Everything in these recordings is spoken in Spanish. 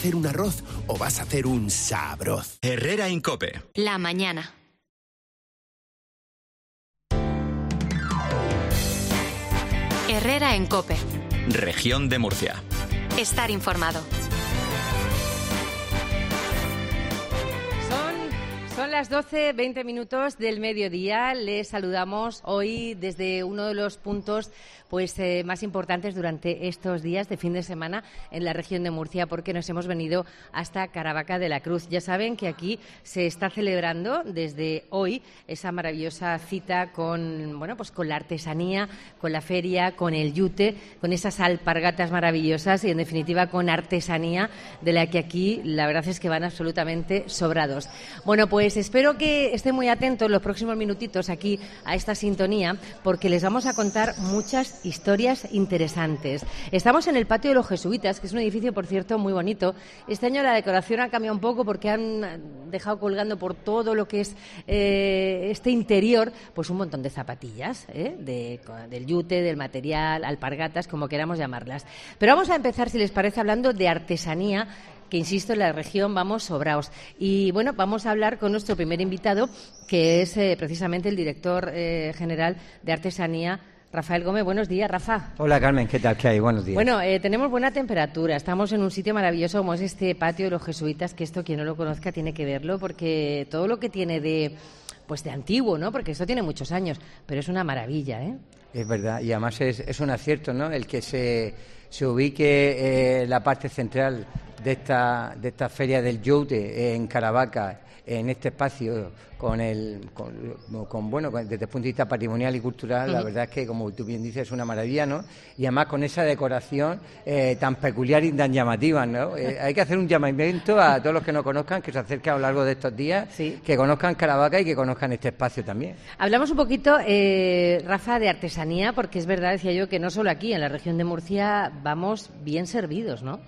hacer un arroz o vas a hacer un sabroz? Herrera Incope. La mañana. Herrera en COPE. Región de Murcia. Estar informado. Son las 12:20 del mediodía. Les saludamos hoy desde uno de los puntos más importantes durante estos días de fin de semana en la región de Murcia, porque nos hemos venido hasta Caravaca de la Cruz. Ya saben que aquí se está celebrando desde hoy esa maravillosa cita con la artesanía, con la feria, con el yute, con esas alpargatas maravillosas y en definitiva con artesanía de la que aquí la verdad es que van absolutamente sobrados. Bueno, pues espero que estén muy atentos los próximos minutitos aquí a esta sintonía, porque les vamos a contar muchas historias interesantes. Estamos en el patio de los Jesuitas, que es un edificio, por cierto, muy bonito. Este año la decoración ha cambiado un poco porque han dejado colgando por todo lo que es este interior, pues un montón de zapatillas, del yute, del material, alpargatas, como queramos llamarlas. Pero vamos a empezar, si les parece, hablando de artesanía, que insisto, en la región vamos sobraos. Y bueno, vamos a hablar con nuestro primer invitado, que es precisamente el director general de Artesanía, Rafael Gómez. Buenos días, Rafa. Hola, Carmen, ¿qué tal? ¿Qué hay? Buenos días. Bueno, tenemos buena temperatura, estamos en un sitio maravilloso como es este patio de los Jesuitas, que esto quien no lo conozca tiene que verlo, porque todo lo que tiene de antiguo, ¿no? Porque esto tiene muchos años, pero es una maravilla, ¿eh? Es verdad, y además es un acierto, ¿no?, el que se ubique la parte central de esta feria del yute en Caravaca, en este espacio, desde el punto de vista patrimonial y cultural. La verdad es que, como tú bien dices, es una maravilla, ¿no? Y además con esa decoración tan peculiar y tan llamativa, ¿no? Hay que hacer un llamamiento a todos los que no conozcan, que se acerquen a lo largo de estos días, sí, que conozcan Caravaca y que conozcan este espacio también. Hablamos un poquito, Rafa, de artesanía, porque es verdad, decía yo, que no solo aquí, en la región de Murcia, vamos bien servidos, ¿no?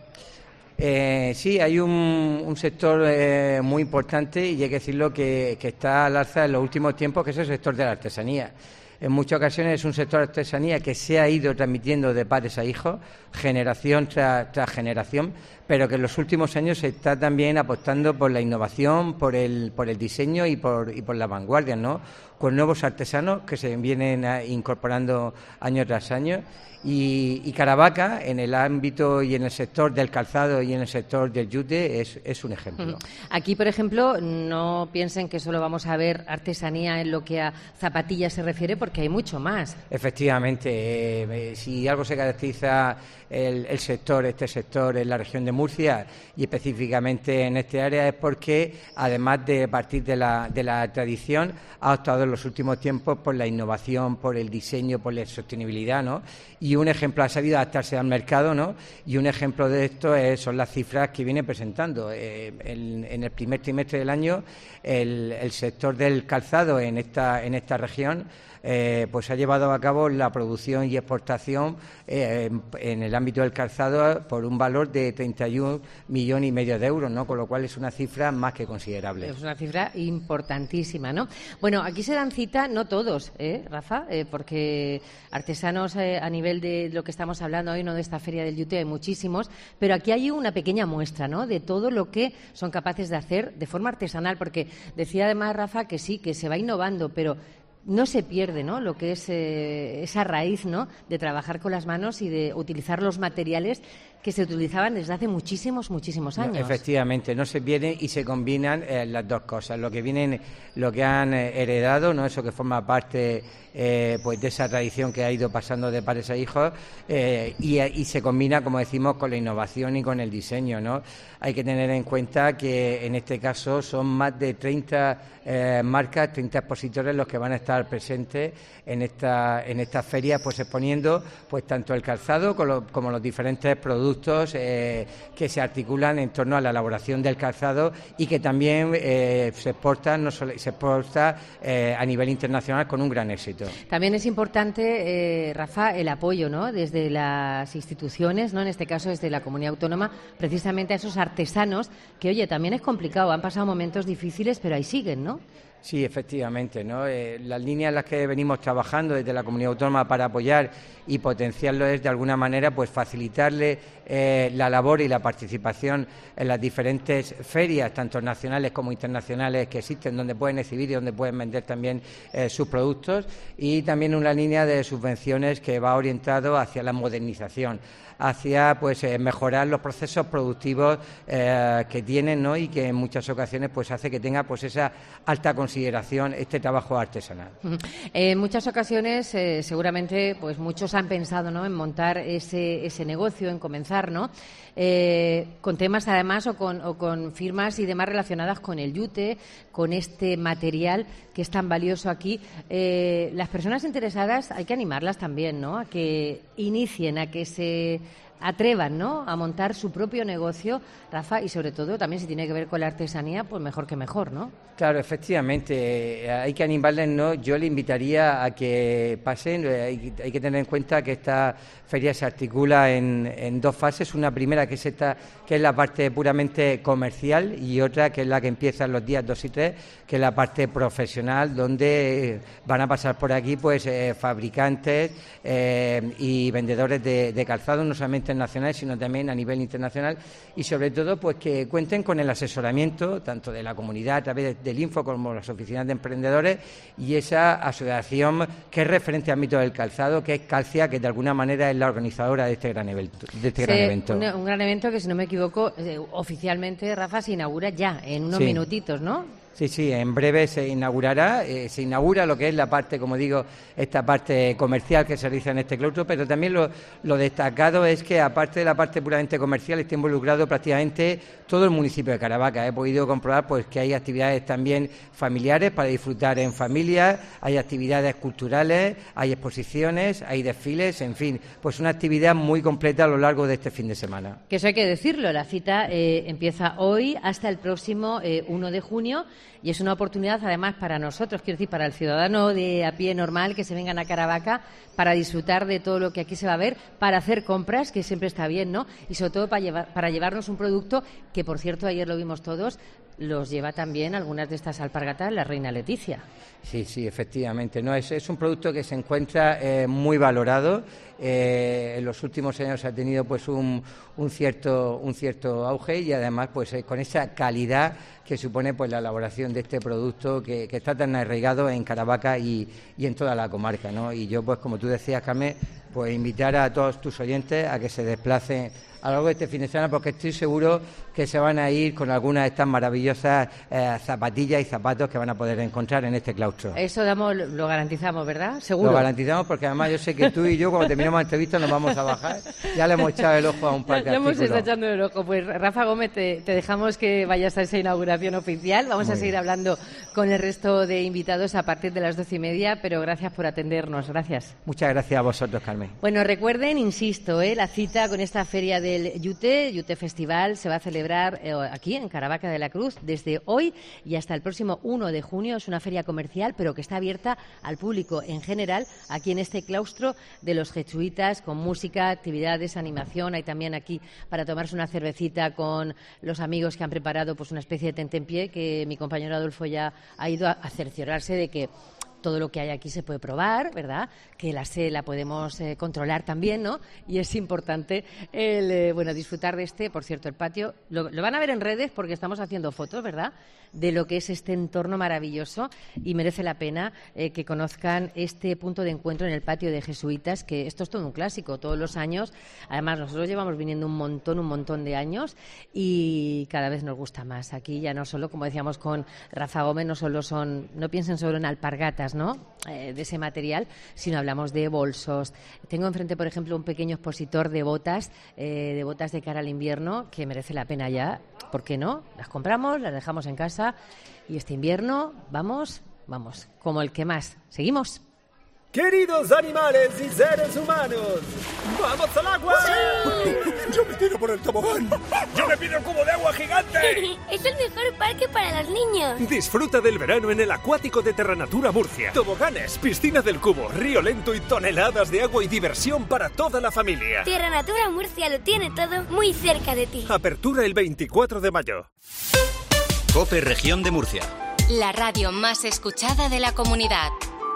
Sí, hay un sector muy importante, y hay que decirlo, que está al alza en los últimos tiempos, que es el sector de la artesanía. En muchas ocasiones es un sector de artesanía que se ha ido transmitiendo de padres a hijos, generación tras generación, pero que en los últimos años se está también apostando por la innovación, por el diseño y por la vanguardia, ¿no?, con nuevos artesanos que se vienen incorporando año tras año. Y Caravaca, en el ámbito y en el sector del calzado y en el sector del yute, es un ejemplo. Aquí, por ejemplo, no piensen que solo vamos a ver artesanía en lo que a zapatillas se refiere, porque hay mucho más. Efectivamente, si algo se caracteriza este sector en la región de Murcia, y específicamente en este área, es porque, además de partir de la tradición, ha optado en los últimos tiempos por la innovación, por el diseño, por la sostenibilidad, ¿no? Y un ejemplo, ha sabido adaptarse al mercado, ¿no? Y un ejemplo de esto son las cifras que viene presentando. En el primer trimestre del año, el sector del calzado en esta región pues ha llevado a cabo la producción y exportación en el ámbito del calzado por un valor de 31,5 millones de euros, ¿no? Con lo cual es una cifra más que considerable. Es una cifra importantísima, ¿no? Bueno, aquí se dan cita, no todos, Rafa, porque artesanos a nivel de lo que estamos hablando hoy, no de esta feria del yute, hay muchísimos, pero aquí hay una pequeña muestra, ¿no?, de todo lo que son capaces de hacer de forma artesanal, porque decía además Rafa que sí, que se va innovando, pero no se pierde, ¿no?, lo que es esa raíz, ¿no?, de trabajar con las manos y de utilizar los materiales que se utilizaban desde hace muchísimos años. No, efectivamente, no se pierden y se combinan las dos cosas, lo que han heredado, ¿no?, eso que forma parte pues de esa tradición que ha ido pasando de padres a hijos, y se combina, como decimos, con la innovación y con el diseño, ¿no? Hay que tener en cuenta que en este caso son más de 30 marcas, 30 expositores los que van a estar presentes en esta feria, pues exponiendo pues tanto el calzado como los diferentes productos que se articulan en torno a la elaboración del calzado, y que también se exporta a nivel internacional con un gran éxito. También es importante, Rafa, el apoyo, ¿no?, desde las instituciones, ¿no?, en este caso desde la Comunidad Autónoma, precisamente a esos artesanos que, oye, también es complicado, han pasado momentos difíciles, pero ahí siguen, ¿no? Sí, efectivamente, ¿no? Las líneas en las que venimos trabajando desde la Comunidad Autónoma para apoyar y potenciarlo es, de alguna manera, pues facilitarle la labor y la participación en las diferentes ferias, tanto nacionales como internacionales, que existen, donde pueden exhibir y donde pueden vender también sus productos, y también una línea de subvenciones que va orientado hacia la modernización, hacia pues mejorar los procesos productivos que tienen, ¿no? Y que en muchas ocasiones pues hace que tenga pues esa alta consideración este trabajo artesanal. En muchas ocasiones seguramente pues muchos han pensado, ¿no?, en montar ese negocio, en comenzar, ¿no?, con temas además o con firmas y demás relacionadas con el yute, con este material que es tan valioso aquí. Las personas interesadas hay que animarlas también, ¿no?, a que inicien, a que se atrevan, ¿no?, a montar su propio negocio, Rafa, y sobre todo también si tiene que ver con la artesanía, pues mejor que mejor, ¿no? Claro, efectivamente, hay que animarles, ¿no? Yo le invitaría a que pasen, hay que tener en cuenta que esta feria se articula en dos fases, una primera que es esta, que es la parte puramente comercial, y otra que es la que empieza los días 2 y 3, que es la parte profesional, donde van a pasar por aquí pues fabricantes y vendedores de calzado, no solamente nacionales, sino también a nivel internacional, y sobre todo pues que cuenten con el asesoramiento tanto de la comunidad a través del Info como las oficinas de emprendedores y esa asociación que es referente al ámbito del calzado, que es Calcia, que de alguna manera es la organizadora de este gran evento. Un gran evento que, si no me equivoco, oficialmente, Rafa, se inaugura ya en unos minutitos, ¿no? Sí, en breve se inaugurará, se inaugura lo que es la parte, como digo, esta parte comercial que se realiza en este claustro, pero también lo destacado es que, aparte de la parte puramente comercial, está involucrado prácticamente todo el municipio de Caravaca. He podido comprobar pues que hay actividades también familiares para disfrutar en familia, hay actividades culturales, hay exposiciones, hay desfiles, en fin, pues una actividad muy completa a lo largo de este fin de semana. Que eso hay que decirlo, la cita empieza hoy hasta el próximo 1 de junio. Y es una oportunidad, además, para nosotros, quiero decir, para el ciudadano de a pie normal, que se vengan a Caravaca para disfrutar de todo lo que aquí se va a ver, para hacer compras, que siempre está bien, ¿no? Y sobre todo para llevarnos un producto que, por cierto, ayer lo vimos todos, los lleva también algunas de estas alpargatas la reina Leticia. Sí, efectivamente. No, es un producto que se encuentra muy valorado. En los últimos años ha tenido pues un cierto auge, y además pues con esa calidad que supone pues la elaboración de este producto que está tan arraigado en Caravaca y en toda la comarca, ¿no? Y yo, pues como tú decías, Carmen, pues invitar a todos tus oyentes a que se desplacen a lo largo de este fin de semana, porque estoy seguro que se van a ir con algunas de estas maravillosas zapatillas y zapatos que van a poder encontrar en este claustro. Eso lo garantizamos, ¿verdad? Seguro. Lo garantizamos, porque además yo sé que tú y yo, cuando terminemos la entrevista, nos vamos a bajar. Ya le hemos echado el ojo a un par de artículos. Le hemos estado echando el ojo. Pues Rafa Gómez, te dejamos que vayas a esa inauguración oficial. Vamos a seguir hablando con el resto de invitados a partir de las 12:30, pero gracias por atendernos. Gracias. Muchas gracias a vosotros, Carmen. Bueno, recuerden, insisto, la cita con esta feria del Yute Festival se va a celebrar aquí en Caravaca de la Cruz desde hoy y hasta el próximo 1 de junio. Es una feria comercial, pero que está abierta al público en general aquí en este claustro de los jesuitas, con música, actividades, animación. Hay también aquí para tomarse una cervecita con los amigos que han preparado pues una especie de tentempié, que mi compañero Adolfo ya ha ido a cerciorarse de que todo lo que hay aquí se puede probar, ¿verdad? Que la sed la podemos controlar también, ¿no? Y es importante disfrutar de este. Por cierto, el patio lo van a ver en redes porque estamos haciendo fotos, ¿verdad?, de lo que es este entorno maravilloso, y merece la pena que conozcan este punto de encuentro en el patio de jesuitas, que esto es todo un clásico, todos los años. Además, nosotros llevamos viniendo un montón de años y cada vez nos gusta más. Aquí ya no solo, como decíamos con Rafa Gómez, no piensen solo en alpargatas, ¿no?, de ese material, sino hablamos de bolsos. Tengo enfrente, por ejemplo, un pequeño expositor de botas de cara al invierno, que merece la pena ya. ¿Por qué no? Las compramos, las dejamos en casa y este invierno vamos, como el que más. ¿Seguimos? Queridos animales y seres humanos, ¡vamos al agua! ¡Sí! ¡Yo me tiro por el tobogán! ¡Yo me pido un cubo de agua gigante! ¡Es el mejor parque para los niños! Disfruta del verano en el Acuático de Terranatura Murcia. Toboganes, piscina del cubo, río lento y toneladas de agua y diversión para toda la familia. Terranatura Murcia lo tiene todo muy cerca de ti. Apertura el 24 de mayo. COPE Región de Murcia. La radio más escuchada de la comunidad.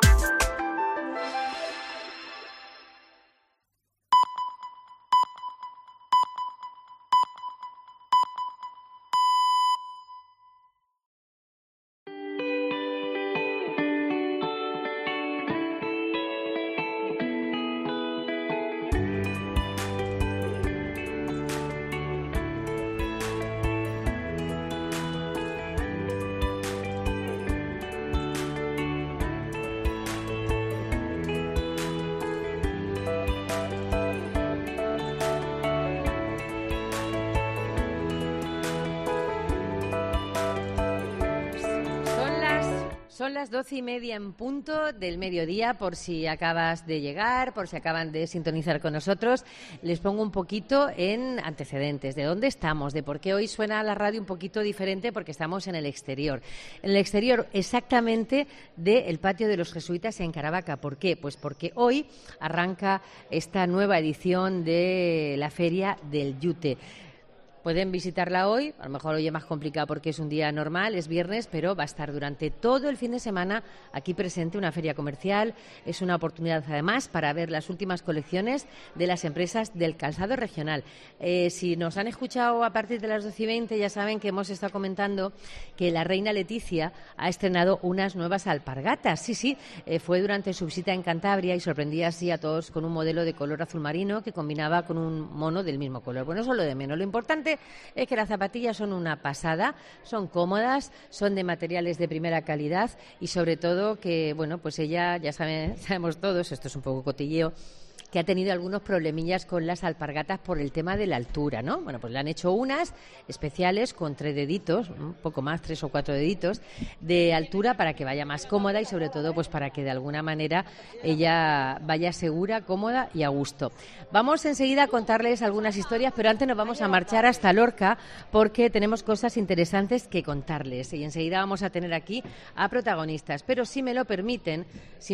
Son las 12:30 en punto del mediodía, por si acabas de llegar, por si acaban de sintonizar con nosotros. Les pongo un poquito en antecedentes de dónde estamos, de por qué hoy suena la radio un poquito diferente, porque estamos en el exterior. En el exterior exactamente del patio de los jesuitas en Caravaca. ¿Por qué? Pues porque hoy arranca esta nueva edición de la Feria del Yute. Pueden visitarla hoy, a lo mejor hoy es más complicado porque es un día normal, es viernes, pero va a estar durante todo el fin de semana aquí presente una feria comercial. Es una oportunidad además para ver las últimas colecciones de las empresas del calzado regional. Si nos han escuchado a partir de las 12:20, ya saben que hemos estado comentando que la reina Leticia ha estrenado unas nuevas alpargatas. Sí, fue durante su visita en Cantabria y sorprendía así a todos con un modelo de color azul marino que combinaba con un mono del mismo color. Bueno, eso es lo de menos. Lo importante es que las zapatillas son una pasada, son cómodas, son de materiales de primera calidad y sobre todo que, bueno, pues ella, ya sabemos todos, esto es un poco cotilleo, que ha tenido algunos problemillas con las alpargatas por el tema de la altura, ¿no? Bueno, pues le han hecho unas especiales con 3 deditos, un poco más, 3 o 4 deditos de altura para que vaya más cómoda y sobre todo pues para que de alguna manera ella vaya segura, cómoda y a gusto. Vamos enseguida a contarles algunas historias, pero antes nos vamos a marchar hasta Lorca porque tenemos cosas interesantes que contarles y enseguida vamos a tener aquí a protagonistas. Pero si me lo permiten,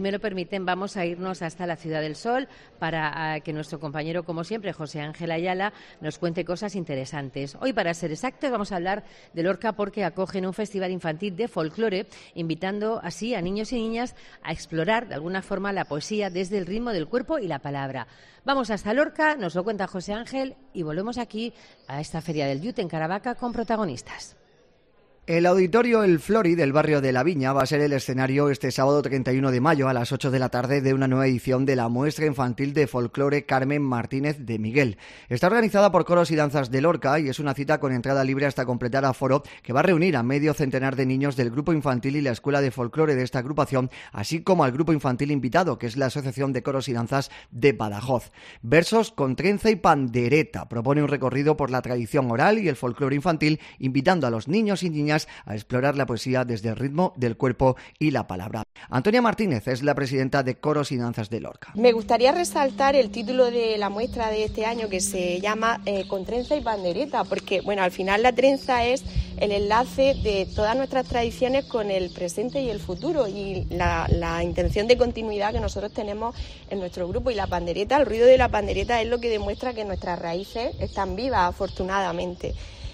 vamos a irnos hasta la Ciudad del Sol para que nuestro compañero, como siempre, José Ángel Ayala, nos cuente cosas interesantes. Hoy, para ser exactos, vamos a hablar de Lorca porque acogen un festival infantil de folclore, invitando así a niños y niñas a explorar de alguna forma la poesía desde el ritmo del cuerpo y la palabra. Vamos hasta Lorca, nos lo cuenta José Ángel y volvemos aquí a esta Feria del Yute en Caravaca con protagonistas. El auditorio El Flori del barrio de La Viña va a ser el escenario este sábado 31 de mayo a las 8 de la tarde de una nueva edición de la muestra infantil de folclore Carmen Martínez de Miguel. Está organizada por Coros y Danzas de Lorca y es una cita con entrada libre hasta completar aforo que va a reunir a medio centenar de niños del grupo infantil y la escuela de folclore de esta agrupación, así como al grupo infantil invitado, que es la Asociación de Coros y Danzas de Badajoz. Versos con trenza y pandereta propone un recorrido por la tradición oral y el folclore infantil, invitando a los niños y niñas a explorar la poesía desde el ritmo del cuerpo y la palabra. Antonia Martínez es la presidenta de Coros y Danzas de Lorca. Me gustaría resaltar el título de la muestra de este año, que se llama Con trenza y pandereta, porque bueno, al final la trenza es el enlace de todas nuestras tradiciones con el presente y el futuro y la intención de continuidad que nosotros tenemos en nuestro grupo. Y la pandereta, el ruido de la pandereta es lo que demuestra que nuestras raíces están vivas, afortunadamente.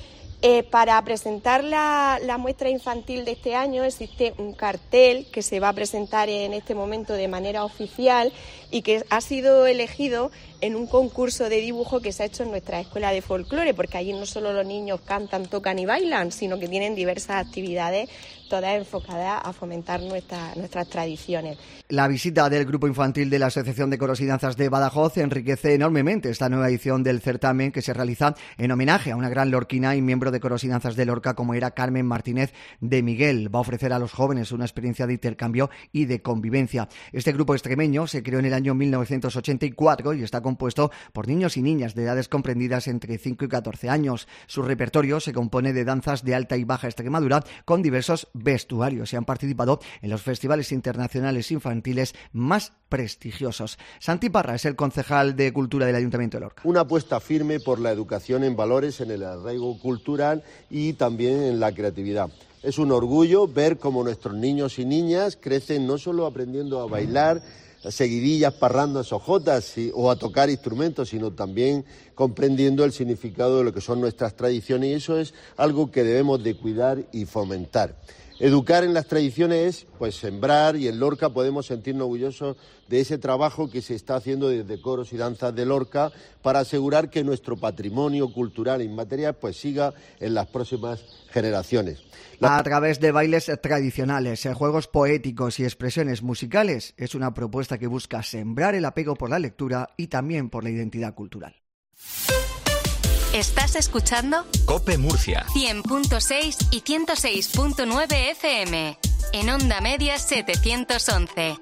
Para presentar la muestra infantil de este año existe un cartel que se va a presentar en este momento de manera oficial y que ha sido elegido en un concurso de dibujo que se ha hecho en nuestra escuela de folclore, porque allí no solo los niños cantan, tocan y bailan, sino que tienen diversas actividades, todas enfocadas a fomentar nuestras tradiciones. La visita del grupo infantil de la Asociación de Coros y Danzas de Badajoz enriquece enormemente esta nueva edición del certamen, que se realiza en homenaje a una gran lorquina y miembro de Coros y Danzas de Lorca como era Carmen Martínez de Miguel. Va a ofrecer a los jóvenes una experiencia de intercambio y de convivencia. Este grupo extremeño se creó en el año 1984 y está compuesto por niños y niñas de edades comprendidas entre 5 y 14 años. Su repertorio se compone de danzas de alta y baja Extremadura con diversos vestuarios y han participado en los festivales internacionales infantiles más prestigiosos. Santi Parra es el concejal de Cultura del Ayuntamiento de Lorca. Una apuesta firme por la educación en valores, en el arraigo cultural y también en la creatividad. Es un orgullo ver cómo nuestros niños y niñas crecen no solo aprendiendo a bailar seguidillas, parrandas o jotas o a tocar instrumentos, sino también comprendiendo el significado de lo que son nuestras tradiciones, y eso es algo que debemos de cuidar y fomentar. Educar en las tradiciones es pues sembrar, y en Lorca podemos sentirnos orgullosos de ese trabajo que se está haciendo desde Coros y Danzas de Lorca para asegurar que nuestro patrimonio cultural inmaterial pues siga en las próximas generaciones. A través de bailes tradicionales, juegos poéticos y expresiones musicales, es una propuesta que busca sembrar el apego por la lectura y también por la identidad cultural. ¿Estás escuchando? COPE Murcia. 100.6 y 106.9 FM. En Onda Media 711.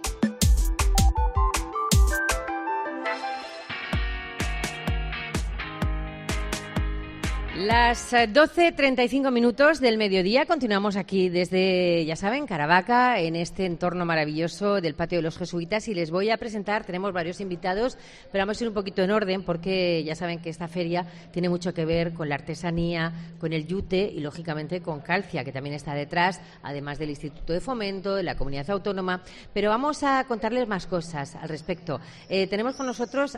Las 12:35 minutos del mediodía, continuamos aquí desde, ya saben, Caravaca, en este entorno maravilloso del Patio de los Jesuitas, y les voy a presentar, tenemos varios invitados, pero vamos a ir un poquito en orden porque ya saben que esta feria tiene mucho que ver con la artesanía, con el yute y, lógicamente, con Calcia, que también está detrás, además del Instituto de Fomento, de la Comunidad Autónoma, pero vamos a contarles más cosas al respecto. Tenemos con nosotros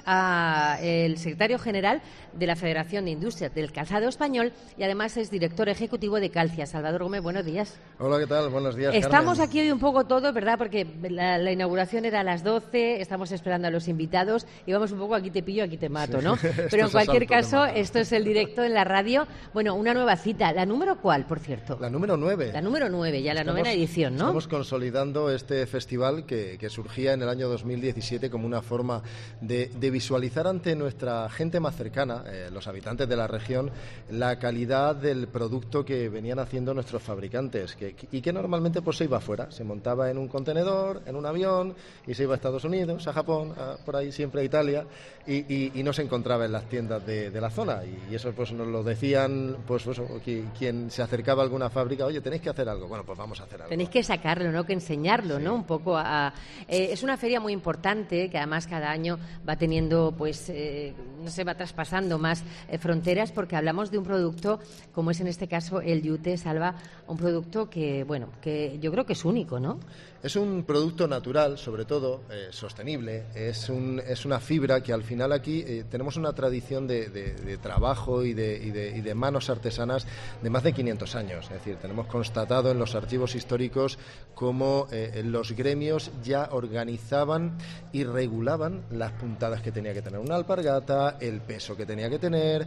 al secretario general de la Federación de Industrias del Calzado Español y además es director ejecutivo de Calcia. Salvador Gómez, buenos días. Hola, ¿qué tal? Buenos días, Estamos Carmen. aquí hoy un poco todos, ¿verdad? Porque la inauguración era a las 12, estamos esperando a los invitados y vamos un poco aquí te pillo, aquí te mato, ¿no? Pero en cualquier caso, esto es el directo en la radio. Bueno, una nueva cita. ¿La número cuál, por cierto? La número 9. La número 9, ya la novena edición, ¿no? Estamos consolidando este festival que surgía en el año 2017 como una forma de visualizar ante nuestra gente más cercana, los habitantes de la región, la calidad del producto que venían haciendo nuestros fabricantes y que normalmente pues se iba afuera, se montaba en un contenedor, en un avión y se iba a Estados Unidos, a Japón, por ahí siempre a Italia y no se encontraba en las tiendas de la zona y eso pues nos lo decían pues quien se acercaba a alguna fábrica, oye, tenéis que hacer algo, bueno, pues vamos a hacer algo. Tenéis que sacarlo, ¿no? Que enseñarlo, sí. ¿No? Un poco es una feria muy importante que además cada año va teniendo pues no se va traspasando más fronteras porque hablamos de un producto como es en este caso el yute, Salva, un producto que yo creo que es único, ¿no? Es un producto natural, sobre todo, sostenible, es una fibra que al final aquí tenemos una tradición de trabajo y de manos artesanas de más de 500 años, es decir, tenemos constatado en los archivos históricos cómo los gremios ya organizaban y regulaban las puntadas que tenía que tener una alpargata, el peso que tenía que tener,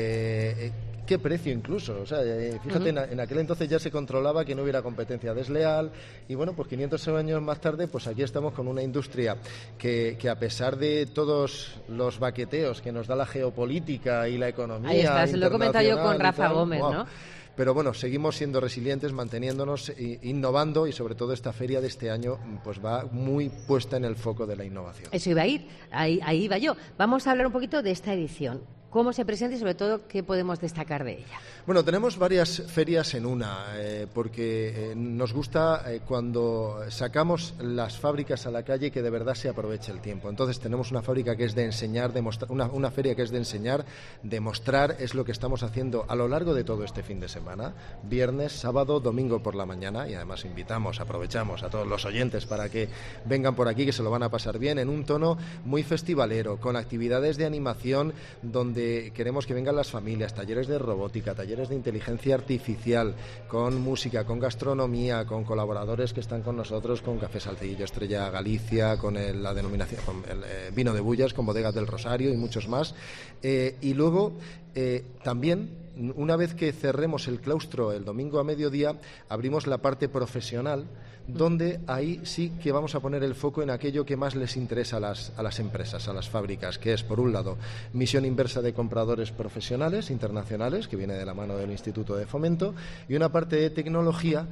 qué precio incluso, o sea, fíjate, en aquel entonces ya se controlaba que no hubiera competencia desleal y bueno, pues 500 años más tarde, pues aquí estamos con una industria que a pesar de todos los baqueteos que nos da la geopolítica y la economía ahí está, se lo he comentado yo con Rafa Gómez, wow, ¿no? Pero bueno, seguimos siendo resilientes, manteniéndonos, innovando y sobre todo esta feria de este año pues va muy puesta en el foco de la innovación. Eso iba a ir, ahí iba yo. Vamos a hablar un poquito de esta edición. ¿Cómo se presenta y sobre todo qué podemos destacar de ella? Bueno, tenemos varias ferias en una, porque nos gusta cuando sacamos las fábricas a la calle que de verdad se aproveche el tiempo. Entonces tenemos una fábrica que es de enseñar, una feria que es de enseñar, demostrar, es lo que estamos haciendo a lo largo de todo este fin de semana, viernes, sábado, domingo por la mañana, y además aprovechamos a todos los oyentes para que vengan por aquí, que se lo van a pasar bien, en un tono muy festivalero, con actividades de animación donde queremos que vengan las familias, talleres de robótica, talleres de inteligencia artificial, con música, con gastronomía, con colaboradores que están con nosotros, con Café Salcillo, Estrella Galicia, con la denominación, con el vino de Bullas, con Bodegas del Rosario y muchos más. Y luego también, una vez que cerremos el claustro el domingo a mediodía, abrimos la parte profesional, donde ahí sí que vamos a poner el foco en aquello que más les interesa a las empresas, a las fábricas, que es, por un lado, misión inversa de compradores profesionales internacionales, que viene de la mano del Instituto de Fomento, y una parte de tecnología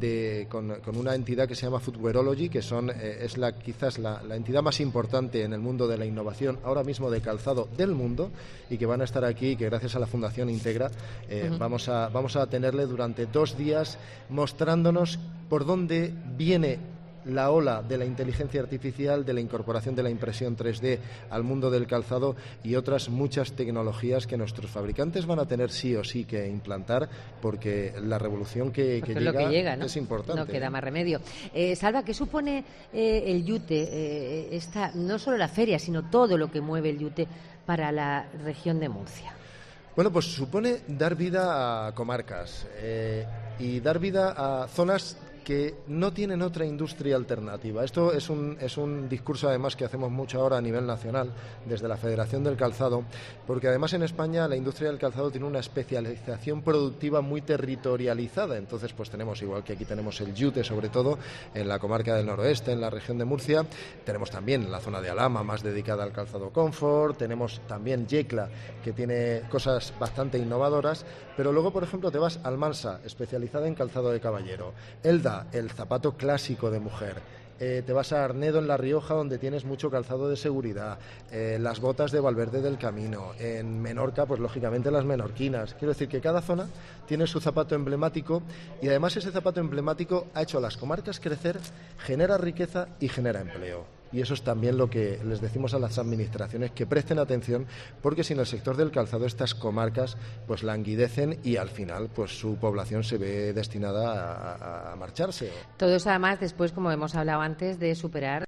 con una entidad que se llama Footwearology, que es quizás la entidad más importante en el mundo de la innovación ahora mismo de calzado del mundo, y que van a estar aquí, que gracias a la Fundación Integra vamos a tenerle durante 2 días mostrándonos por dónde viene la ola de la inteligencia artificial, de la incorporación de la impresión 3D al mundo del calzado y otras muchas tecnologías que nuestros fabricantes van a tener sí o sí que implantar, porque la revolución que llega, ¿no? Es importante. No queda más remedio. Salva, ¿qué supone el yute? No solo la feria, sino todo lo que mueve el yute para la región de Murcia? Bueno, pues supone dar vida a comarcas y dar vida a zonas que no tienen otra industria alternativa. Esto es un discurso además que hacemos mucho ahora a nivel nacional desde la Federación del Calzado, porque además en España la industria del calzado tiene una especialización productiva muy territorializada. Entonces pues tenemos, igual que aquí tenemos el yute, sobre todo en la comarca del noroeste, en la región de Murcia, tenemos también la zona de Alhama más dedicada al calzado confort, tenemos también Yecla, que tiene cosas bastante innovadoras, pero luego por ejemplo te vas a Almansa, especializada en calzado de caballero, Elda, el zapato clásico de mujer, te vas a Arnedo en La Rioja, donde tienes mucho calzado de seguridad, las botas de Valverde del Camino, en Menorca pues lógicamente las menorquinas. Quiero decir que cada zona tiene su zapato emblemático y además ese zapato emblemático ha hecho a las comarcas crecer, genera riqueza y genera empleo. Y eso es también lo que les decimos a las administraciones, que presten atención, porque sin el sector del calzado estas comarcas pues languidecen y al final pues su población se ve destinada a marcharse. Todo eso además después, como hemos hablado antes, de superar.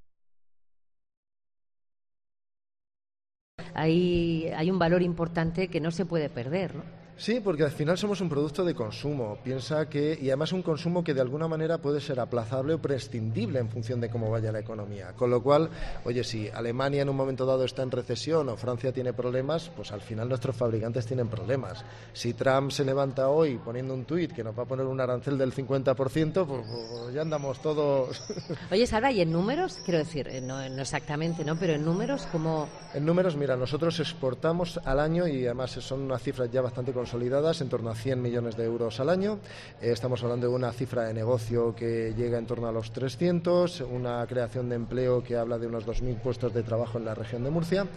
Hay un valor importante que no se puede perder, ¿no? Sí, porque al final somos un producto de consumo. Piensa que, y además un consumo que de alguna manera puede ser aplazable o prescindible en función de cómo vaya la economía. Con lo cual, oye, si Alemania en un momento dado está en recesión o Francia tiene problemas, pues al final nuestros fabricantes tienen problemas. Si Trump se levanta hoy poniendo un tuit que nos va a poner un arancel del 50%, pues ya andamos todos. Oye, Salva, ¿y en números? Quiero decir, no exactamente, ¿no? Pero en números, ¿cómo? En números, mira, nosotros exportamos al año, y además son unas cifras ya bastante consolidadas, en torno a 100 millones de euros al año. Estamos hablando de una cifra de negocio que llega en torno a los 300, una creación de empleo que habla de unos 2.000 puestos de trabajo en la región de Murcia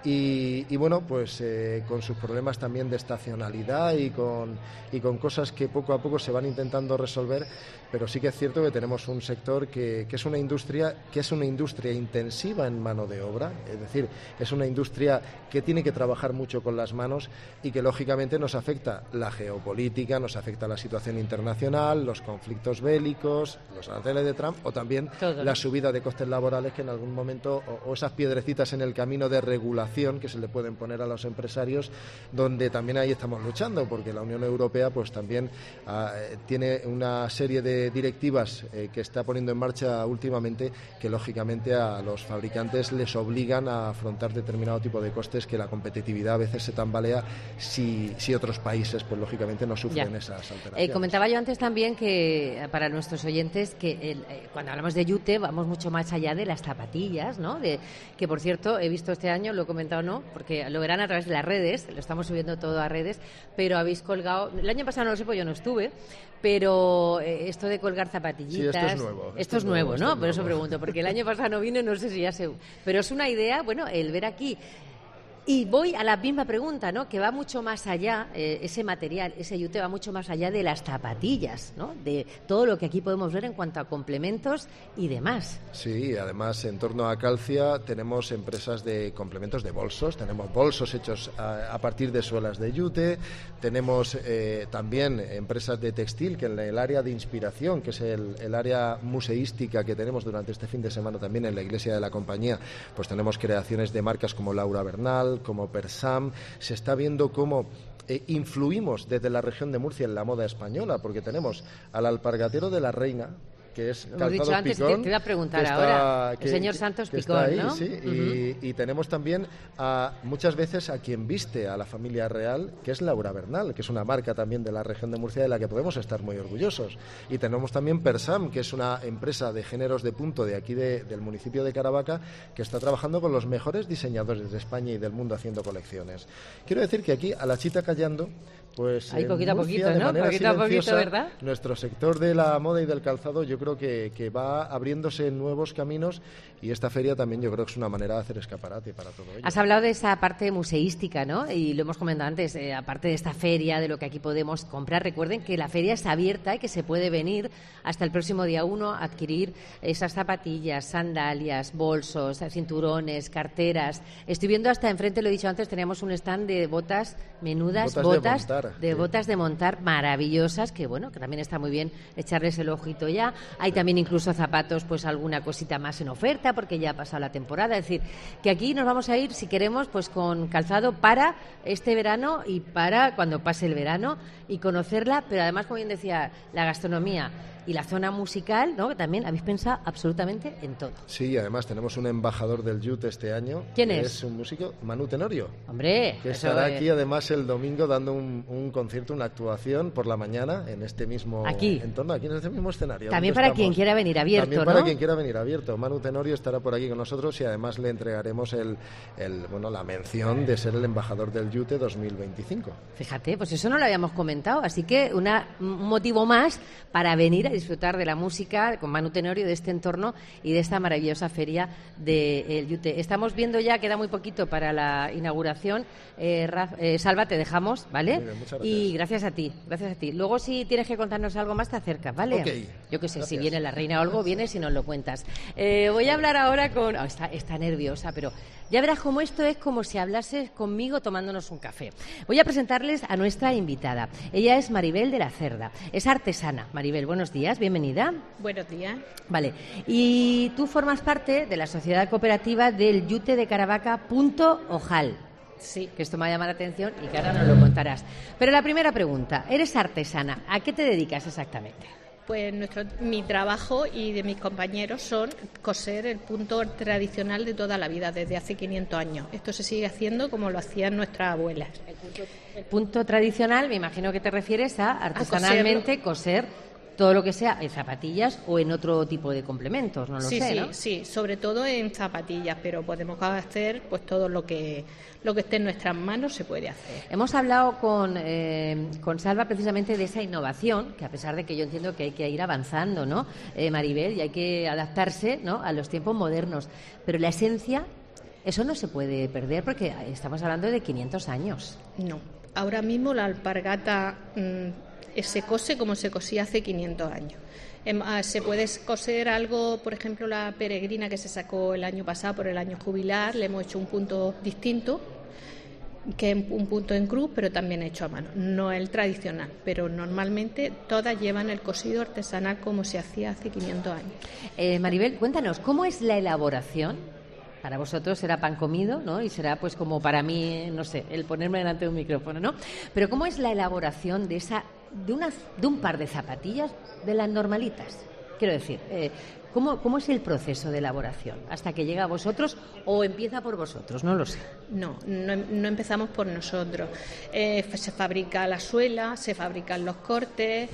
y bueno, pues con sus problemas también de estacionalidad y con cosas que poco a poco se van intentando resolver, pero sí que es cierto que tenemos un sector que es una industria intensiva en mano de obra, es decir, es una industria que tiene que trabajar mucho con las manos y que lógicamente nos afecta la geopolítica, nos afecta la situación internacional, los conflictos bélicos, los aranceles de Trump o también la subida de costes laborales que en algún momento, o esas piedrecitas en el camino de regulación que se le pueden poner a los empresarios, donde también ahí estamos luchando, porque la Unión Europea pues también tiene una serie de directivas que está poniendo en marcha últimamente que lógicamente a los fabricantes les obligan a afrontar determinado tipo de costes que la competitividad a veces se tambalea si otros países pues lógicamente no sufren esas alteraciones. Comentaba yo antes también que para nuestros oyentes que cuando hablamos de yute vamos mucho más allá de las zapatillas, ¿no? Que por cierto he visto este año, lo he comentado no, porque lo verán a través de las redes, lo estamos subiendo todo a redes, pero habéis colgado, el año pasado no lo sé porque yo no estuve, pero esto de colgar zapatillitas... Sí, esto es nuevo. Esto es nuevo, ¿no? Por eso pregunto, porque el año pasado no vino, no sé si ya se... Pero es una idea, bueno, el ver aquí... Y voy a la misma pregunta, ¿no? Que va mucho más allá, ese material, ese yute va mucho más allá de las zapatillas, ¿no? De todo lo que aquí podemos ver en cuanto a complementos y demás. Sí, además en torno a Calcia tenemos empresas de complementos de bolsos, tenemos bolsos hechos a partir de suelas de yute, tenemos también empresas de textil que en el área de inspiración, que es el área museística que tenemos durante este fin de semana también en la iglesia de la compañía, pues tenemos creaciones de marcas como Laura Bernal, como Persam. Se está viendo cómo influimos desde la región de Murcia en la moda española, porque tenemos al alpargatero de la Reina, que es calzado dicho antes, picón. Te iba a preguntar ahora, el señor Santos Picón, está ahí, ¿no? Sí, y tenemos también muchas veces a quien viste a la familia real, que es Laura Bernal, que es una marca también de la región de Murcia de la que podemos estar muy orgullosos. Y tenemos también Persam, que es una empresa de géneros de punto de aquí del municipio de Caravaca, que está trabajando con los mejores diseñadores de España y del mundo haciendo colecciones. Quiero decir que aquí, a la chita callando, pues ahí poquito Murcia, a poquito, ¿no? Poquito a poquito, ¿verdad? Nuestro sector de la moda y del calzado yo creo que va abriéndose nuevos caminos y esta feria también yo creo que es una manera de hacer escaparate para todo ello. Has hablado de esa parte museística, ¿no? Y lo hemos comentado antes, aparte de esta feria, de lo que aquí podemos comprar, recuerden que la feria es abierta y que se puede venir hasta el próximo día 1 a adquirir esas zapatillas, sandalias, bolsos, cinturones, carteras. Estoy viendo hasta enfrente, lo he dicho antes, teníamos un stand de botas, menudas botas montar. De botas de montar maravillosas, que bueno, que también está muy bien echarles el ojito ya. Hay también incluso zapatos, pues alguna cosita más en oferta, porque ya ha pasado la temporada. Es decir, que aquí nos vamos a ir, si queremos, pues con calzado para este verano y para cuando pase el verano y conocerla, pero además, como bien decía, la gastronomía y la zona musical, ¿no? Que también habéis pensado absolutamente en todo. Sí, además tenemos un embajador del Yute este año. ¿Quién es? Es un músico, Manu Tenorio. Hombre, que estará aquí además el domingo dando un concierto, una actuación por la mañana en este mismo entorno, aquí en este mismo escenario. También para quien quiera venir abierto, también ¿no? para quien quiera venir abierto. Manu Tenorio estará por aquí con nosotros y además le entregaremos la mención de ser el embajador del Yute 2025. Fíjate, pues eso no lo habíamos comentado, así que un motivo más para venir a disfrutar de la música con Manu Tenorio, de este entorno y de esta maravillosa feria del Yute. Estamos viendo ya, queda muy poquito para la inauguración. Salva, te dejamos, ¿vale? Bien, muchas gracias. Y gracias a ti. Luego, si tienes que contarnos algo más, te acercas, ¿vale? Okay. Yo que sé, Gracias. si viene la reina o algo, vienes y nos lo cuentas. Voy a hablar ahora con... está nerviosa, pero ya verás cómo esto es como si hablases conmigo tomándonos un café. Voy a presentarles a nuestra invitada. Ella es Maribel de la Cerda. Es artesana. Maribel, buenos días, bienvenida. Buenos días. Vale. Y tú formas parte de la sociedad cooperativa del Yute de Caravaca Ojal. Sí. Que esto me ha llamado la atención y que ahora nos lo contarás. Pero la primera pregunta, eres artesana. ¿A qué te dedicas exactamente? Pues mi trabajo y de mis compañeros son coser el punto tradicional de toda la vida, desde hace 500 años. Esto se sigue haciendo como lo hacían nuestras abuelas. El punto tradicional, me imagino que te refieres a artesanalmente coser todo lo que sea en zapatillas o en otro tipo de complementos, no lo sé, ¿no? Sí, sobre todo en zapatillas, pero podemos hacer pues todo lo que esté en nuestras manos se puede hacer. Hemos hablado con Salva precisamente de esa innovación, que a pesar de que yo entiendo que hay que ir avanzando, ¿no, Maribel? Y hay que adaptarse, ¿no?, a los tiempos modernos. Pero la esencia, eso no se puede perder porque estamos hablando de 500 años. No, ahora mismo la alpargata se cose como se cosía hace 500 años. Se puede coser algo, por ejemplo, la peregrina que se sacó el año pasado por el año jubilar, le hemos hecho un punto distinto, que es un punto en cruz, pero también hecho a mano. No el tradicional, pero normalmente todas llevan el cosido artesanal como se hacía hace 500 años. Maribel, cuéntanos, ¿cómo es la elaboración? Para vosotros será pan comido, ¿no? Y será pues como para mí, no sé, el ponerme delante de un micrófono, ¿no? Pero ¿cómo es la elaboración de un par de zapatillas de las normalitas? Quiero decir, ¿cómo es el proceso de elaboración? ¿Hasta que llega a vosotros o empieza por vosotros? No lo sé. No empezamos por nosotros. Se fabrica la suela, se fabrican los cortes,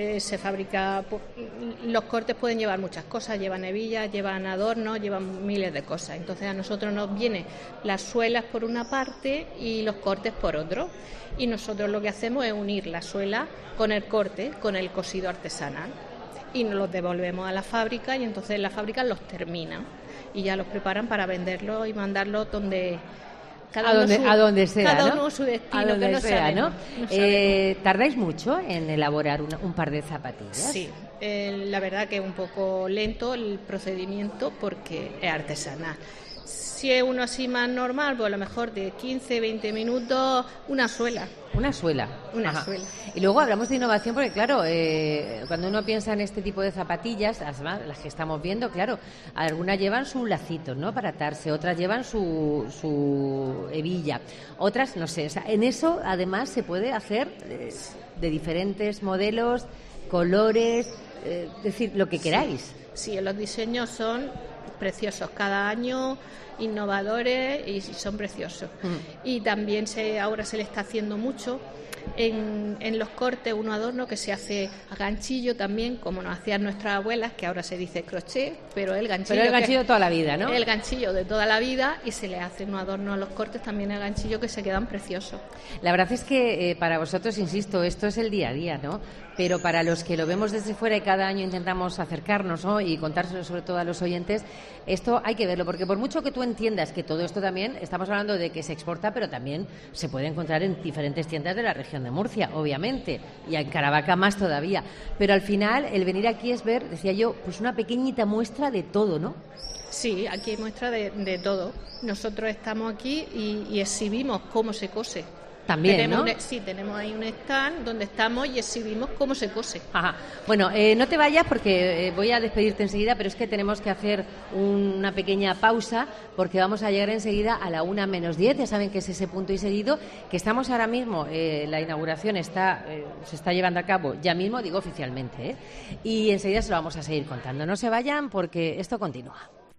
los cortes pueden llevar muchas cosas, llevan hebillas, llevan adornos, llevan miles de cosas. Entonces a nosotros nos vienen las suelas por una parte y los cortes por otro. Y nosotros lo que hacemos es unir la suela con el corte, con el cosido artesanal. Y nos los devolvemos a la fábrica y entonces la fábrica los termina y ya los preparan para venderlos y mandarlos donde a donde sea, cada ¿no? uno su destino, a donde que no sea, sabemos, ¿no? no sabemos. ¿Tardáis mucho en elaborar un par de zapatillas? Sí, la verdad que es un poco lento el procedimiento porque es artesanal. Si es uno así más normal, pues a lo mejor de 15, 20 minutos, una suela. Una suela. Una suela. Y luego hablamos de innovación porque, claro, cuando uno piensa en este tipo de zapatillas, las que estamos viendo, claro, algunas llevan su lacito, ¿no?, para atarse, otras llevan su hebilla, otras, no sé, o sea, en eso además se puede hacer de diferentes modelos, colores, es decir, lo que queráis. Sí, los diseños son preciosos cada año, innovadores y son preciosos. Y también ahora se le está haciendo mucho en los cortes un adorno que se hace a ganchillo también, como nos hacían nuestras abuelas, que ahora se dice crochet, pero el ganchillo de toda la vida, ¿no? El ganchillo de toda la vida, y se le hace un adorno a los cortes también a ganchillo que se quedan preciosos. La verdad es que para vosotros, insisto, esto es el día a día, ¿no? Pero para los que lo vemos desde fuera y cada año intentamos acercarnos, ¿no?, y contárselo sobre todo a los oyentes, esto hay que verlo, porque por mucho que tú entiendas que todo esto también, estamos hablando de que se exporta, pero también se puede encontrar en diferentes tiendas de la región de Murcia, obviamente, y en Caravaca más todavía. Pero al final, el venir aquí es ver, decía yo, pues una pequeñita muestra de todo, ¿no? Sí, aquí hay muestra de todo. Nosotros estamos aquí y exhibimos cómo se cose. También, ¿no? Tenemos ahí un stand donde estamos y exhibimos cómo se cose. Ajá. Bueno, no te vayas porque voy a despedirte enseguida, pero es que tenemos que hacer una pequeña pausa porque vamos a llegar enseguida a la 1:10. Ya saben que es ese punto y seguido, que estamos ahora mismo, la inauguración se está llevando a cabo ya mismo, digo oficialmente, y enseguida se lo vamos a seguir contando. No se vayan porque esto continúa.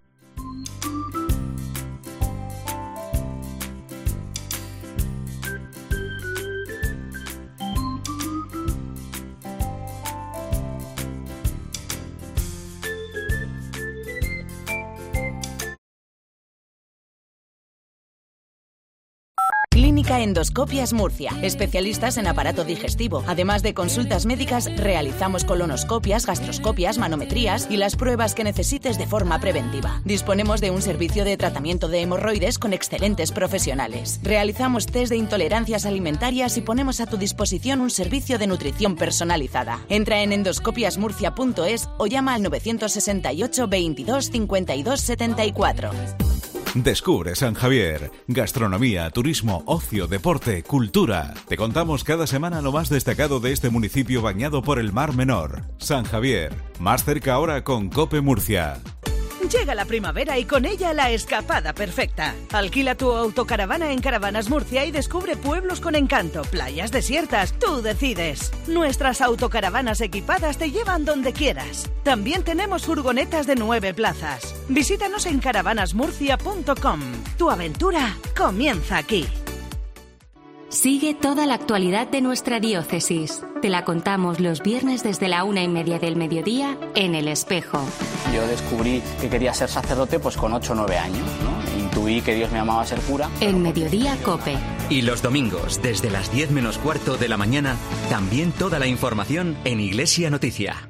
Clínica Endoscopias Murcia, especialistas en aparato digestivo. Además de consultas médicas, realizamos colonoscopias, gastroscopias, manometrías y las pruebas que necesites de forma preventiva. Disponemos de un servicio de tratamiento de hemorroides con excelentes profesionales. Realizamos test de intolerancias alimentarias y ponemos a tu disposición un servicio de nutrición personalizada. Entra en endoscopiasmurcia.es o llama al 968 22 52 74. Descubre San Javier. Gastronomía, turismo, ocio, deporte, cultura. Te contamos cada semana lo más destacado de este municipio bañado por el Mar Menor. San Javier. Más cerca ahora con COPE Murcia. Llega la primavera y con ella la escapada perfecta. Alquila tu autocaravana en Caravanas Murcia y descubre pueblos con encanto, playas desiertas. Tú decides. Nuestras autocaravanas equipadas te llevan donde quieras. También tenemos furgonetas de 9 plazas. Visítanos en caravanasmurcia.com. Tu aventura comienza aquí. Sigue toda la actualidad de nuestra diócesis. Te la contamos los viernes desde la 1:30 del mediodía en El Espejo. Yo descubrí que quería ser sacerdote pues con 8 o 9 años, ¿no? Intuí que Dios me llamaba a ser cura. En Mediodía Cope. Y los domingos, desde las 10 menos cuarto de la mañana, también toda la información en Iglesia Noticia.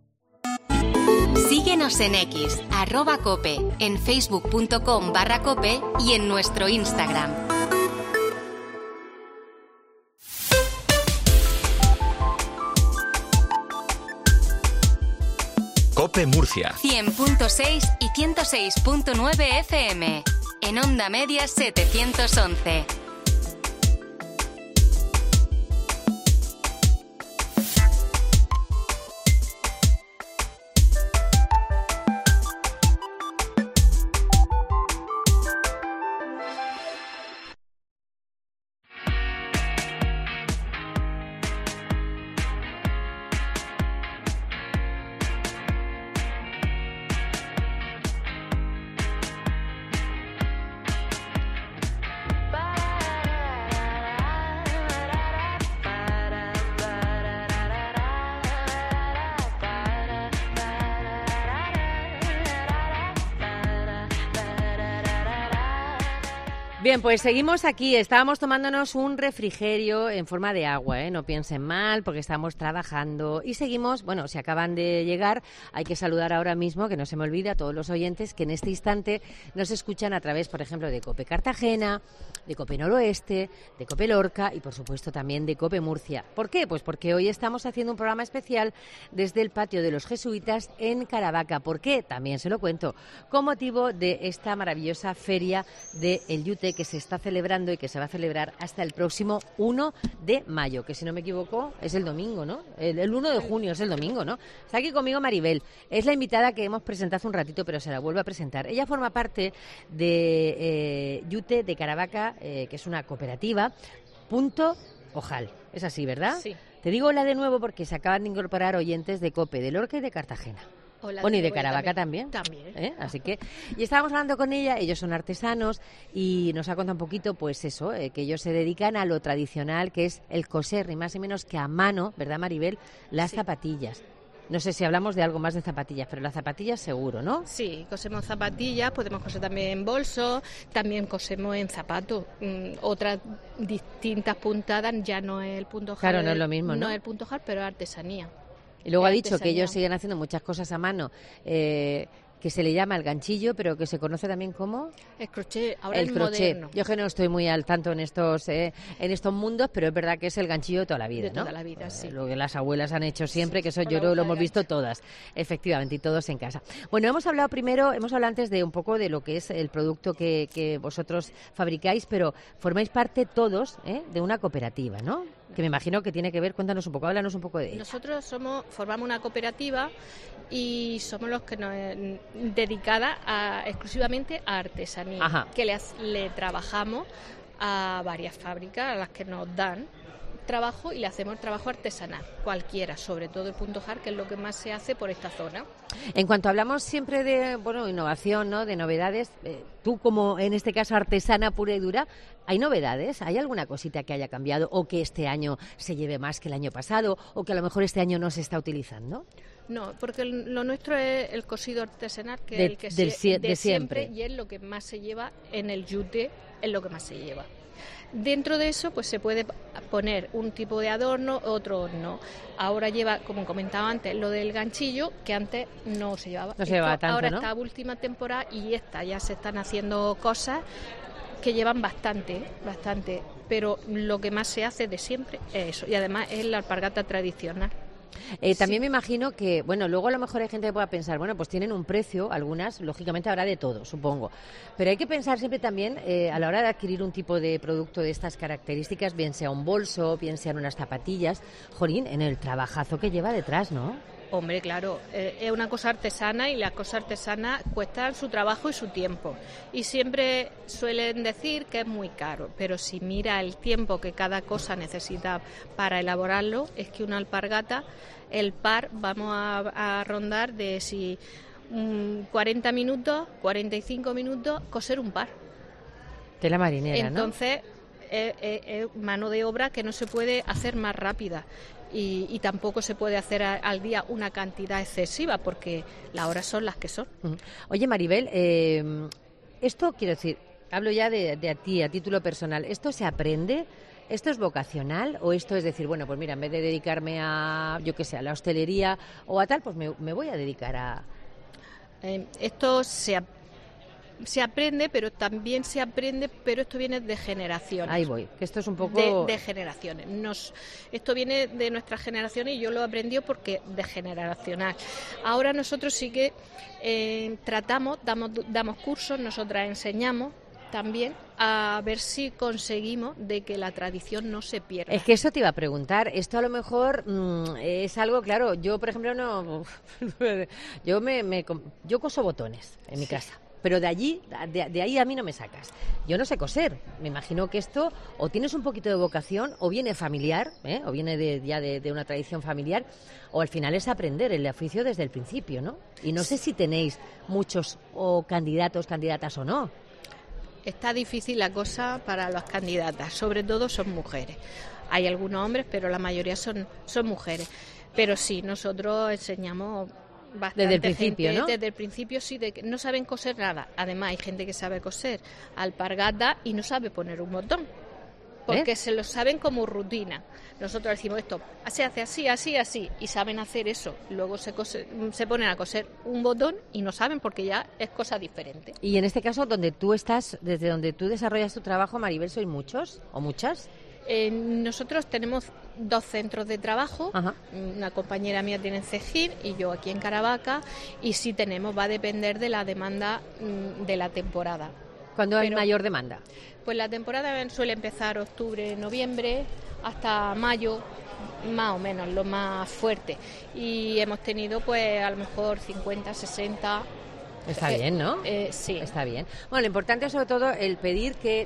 Síguenos en X, @cope, en facebook.com/cope y en nuestro Instagram. COPE Murcia 100.6 y 106.9 FM. En Onda Media 711. Bien, pues seguimos aquí. Estábamos tomándonos un refrigerio en forma de agua, ¿eh? No piensen mal, porque estamos trabajando. Y seguimos, bueno, si acaban de llegar, hay que saludar ahora mismo, que no se me olvide, a todos los oyentes que en este instante nos escuchan a través, por ejemplo, de COPE Cartagena, de COPE Noroeste, de COPE Lorca y, por supuesto, también de COPE Murcia. ¿Por qué? Pues porque hoy estamos haciendo un programa especial desde el patio de los jesuitas en Caravaca. ¿Por qué? También se lo cuento. Con motivo de esta maravillosa feria del Yute que se está celebrando y que se va a celebrar hasta el próximo 1 de mayo, que si no me equivoco es el domingo, ¿no? El 1 de junio es el domingo, ¿no? Está aquí conmigo Maribel. Es la invitada que hemos presentado hace un ratito, pero se la vuelvo a presentar. Ella forma parte de Yute de Caravaca, que es una cooperativa, Punto Ojal. Es así, ¿verdad? Sí. Te digo hola de nuevo porque se acaban de incorporar oyentes de COPE, de Lorca y de Cartagena. Hola, bueno, y de Caravaca también. Así que, y estábamos hablando con ella, ellos son artesanos y nos ha contado un poquito, pues eso, que ellos se dedican a lo tradicional, que es el coser, ni más ni menos que a mano, ¿verdad, Maribel? Las zapatillas. No sé si hablamos de algo más de zapatillas, pero las zapatillas seguro, ¿no? Sí, cosemos zapatillas, podemos coser también en bolsos, también cosemos en zapatos. Otras distintas puntadas, ya no es el punto ojal. Claro, no es lo mismo, ¿no? No es el punto ojal, pero es artesanía. Y luego ha dicho que ellos siguen haciendo muchas cosas a mano, que se le llama el ganchillo, pero que se conoce también como el crochet, ahora el es crochet. moderno. Yo que no estoy muy al tanto en estos mundos, pero es verdad que es el ganchillo de toda la vida, de ¿no? toda la vida, sí. Lo que las abuelas han hecho siempre, que eso con yo la creo que lo aguja hemos de visto todas, efectivamente, y todos en casa. Bueno, hemos hablado antes de un poco de lo que es el producto que vosotros fabricáis, pero formáis parte todos de una cooperativa, ¿no? Que me imagino que tiene que ver, cuéntanos un poco, háblanos un poco de ella. Nosotros formamos una cooperativa y somos los que nos dedicada exclusivamente a artesanía. Ajá. Que le trabajamos a varias fábricas a las que nos dan trabajo y le hacemos trabajo artesanal, cualquiera, sobre todo el punto jar, que es lo que más se hace por esta zona. En cuanto hablamos siempre de innovación, ¿no? De novedades, tú como en este caso artesana pura y dura, ¿hay novedades? ¿Hay alguna cosita que haya cambiado o que este año se lleve más que el año pasado o que a lo mejor este año no se está utilizando? No, porque lo nuestro es el cosido artesanal, que es el que de siempre, y es lo que más se lleva en el yute, es lo que más se lleva. Dentro de eso, pues se puede poner un tipo de adorno, otro no. Ahora lleva, como comentaba antes, lo del ganchillo, que antes no se llevaba. No se llevaba tanto, ahora ¿no? está última temporada y ya se están haciendo cosas que llevan bastante, pero lo que más se hace de siempre es eso, y además es la alpargata tradicional. También me imagino que, luego a lo mejor hay gente que pueda pensar, pues tienen un precio, algunas, lógicamente habrá de todo, supongo. Pero hay que pensar siempre también a la hora de adquirir un tipo de producto de estas características, bien sea un bolso, bien sean unas zapatillas, jolín, en el trabajazo que lleva detrás, ¿no? Hombre, claro, es una cosa artesana y las cosas artesanas cuestan su trabajo y su tiempo. Y siempre suelen decir que es muy caro, pero si mira el tiempo que cada cosa necesita para elaborarlo, es que una alpargata, el par, vamos a rondar de 40 minutos, 45 minutos, coser un par. Tela marinera, Entonces, es mano de obra que no se puede hacer más rápida. Y tampoco se puede hacer al día una cantidad excesiva porque las horas son las que son. Oye, Maribel, esto quiero decir, hablo ya de a ti, a título personal, ¿esto se aprende? ¿Esto es vocacional o esto es decir, pues mira, en vez de dedicarme a, yo qué sé, a la hostelería o a tal, pues me voy a dedicar a... Esto se aprende, pero también se aprende, pero esto viene de generaciones. Ahí voy, que esto es un poco... De generaciones. Esto viene de nuestras generaciones y yo lo he aprendido porque de generacional. Ahora nosotros sí que damos cursos, nosotras enseñamos también a ver si conseguimos de que la tradición no se pierda. Es que eso te iba a preguntar. Esto a lo mejor es algo, claro, yo por ejemplo no... yo coso botones en mi casa. Pero de ahí a mí no me sacas. Yo no sé coser. Me imagino que esto o tienes un poquito de vocación o viene familiar, o viene de una tradición familiar, o al final es aprender el oficio desde el principio, ¿no? Y no sé si tenéis muchos candidatas o no. Está difícil la cosa para las candidatas, sobre todo son mujeres. Hay algunos hombres, pero la mayoría son mujeres. Pero sí, nosotros enseñamos... Bastante desde el principio, gente, ¿no? Desde el principio sí, de que no saben coser nada. Además hay gente que sabe coser alpargata y no sabe poner un botón, porque se lo saben como rutina. Nosotros decimos esto, se hace así, y saben hacer eso. Luego se ponen a coser un botón y no saben porque ya es cosa diferente. Y en este caso, desde donde tú desarrollas tu trabajo, Maribel, ¿sois muchos o muchas? Nosotros tenemos 2 centros de trabajo. Ajá. Una compañera mía tiene en Cejín y yo aquí en Caravaca, y sí va a depender de la demanda de la temporada. ¿Cuándo hay mayor demanda? Pues la temporada suele empezar octubre, noviembre, hasta mayo, más o menos, lo más fuerte. Y hemos tenido pues a lo mejor 50, 60... Está bien, ¿no? Sí. Está bien. Bueno, lo importante es sobre todo el pedir que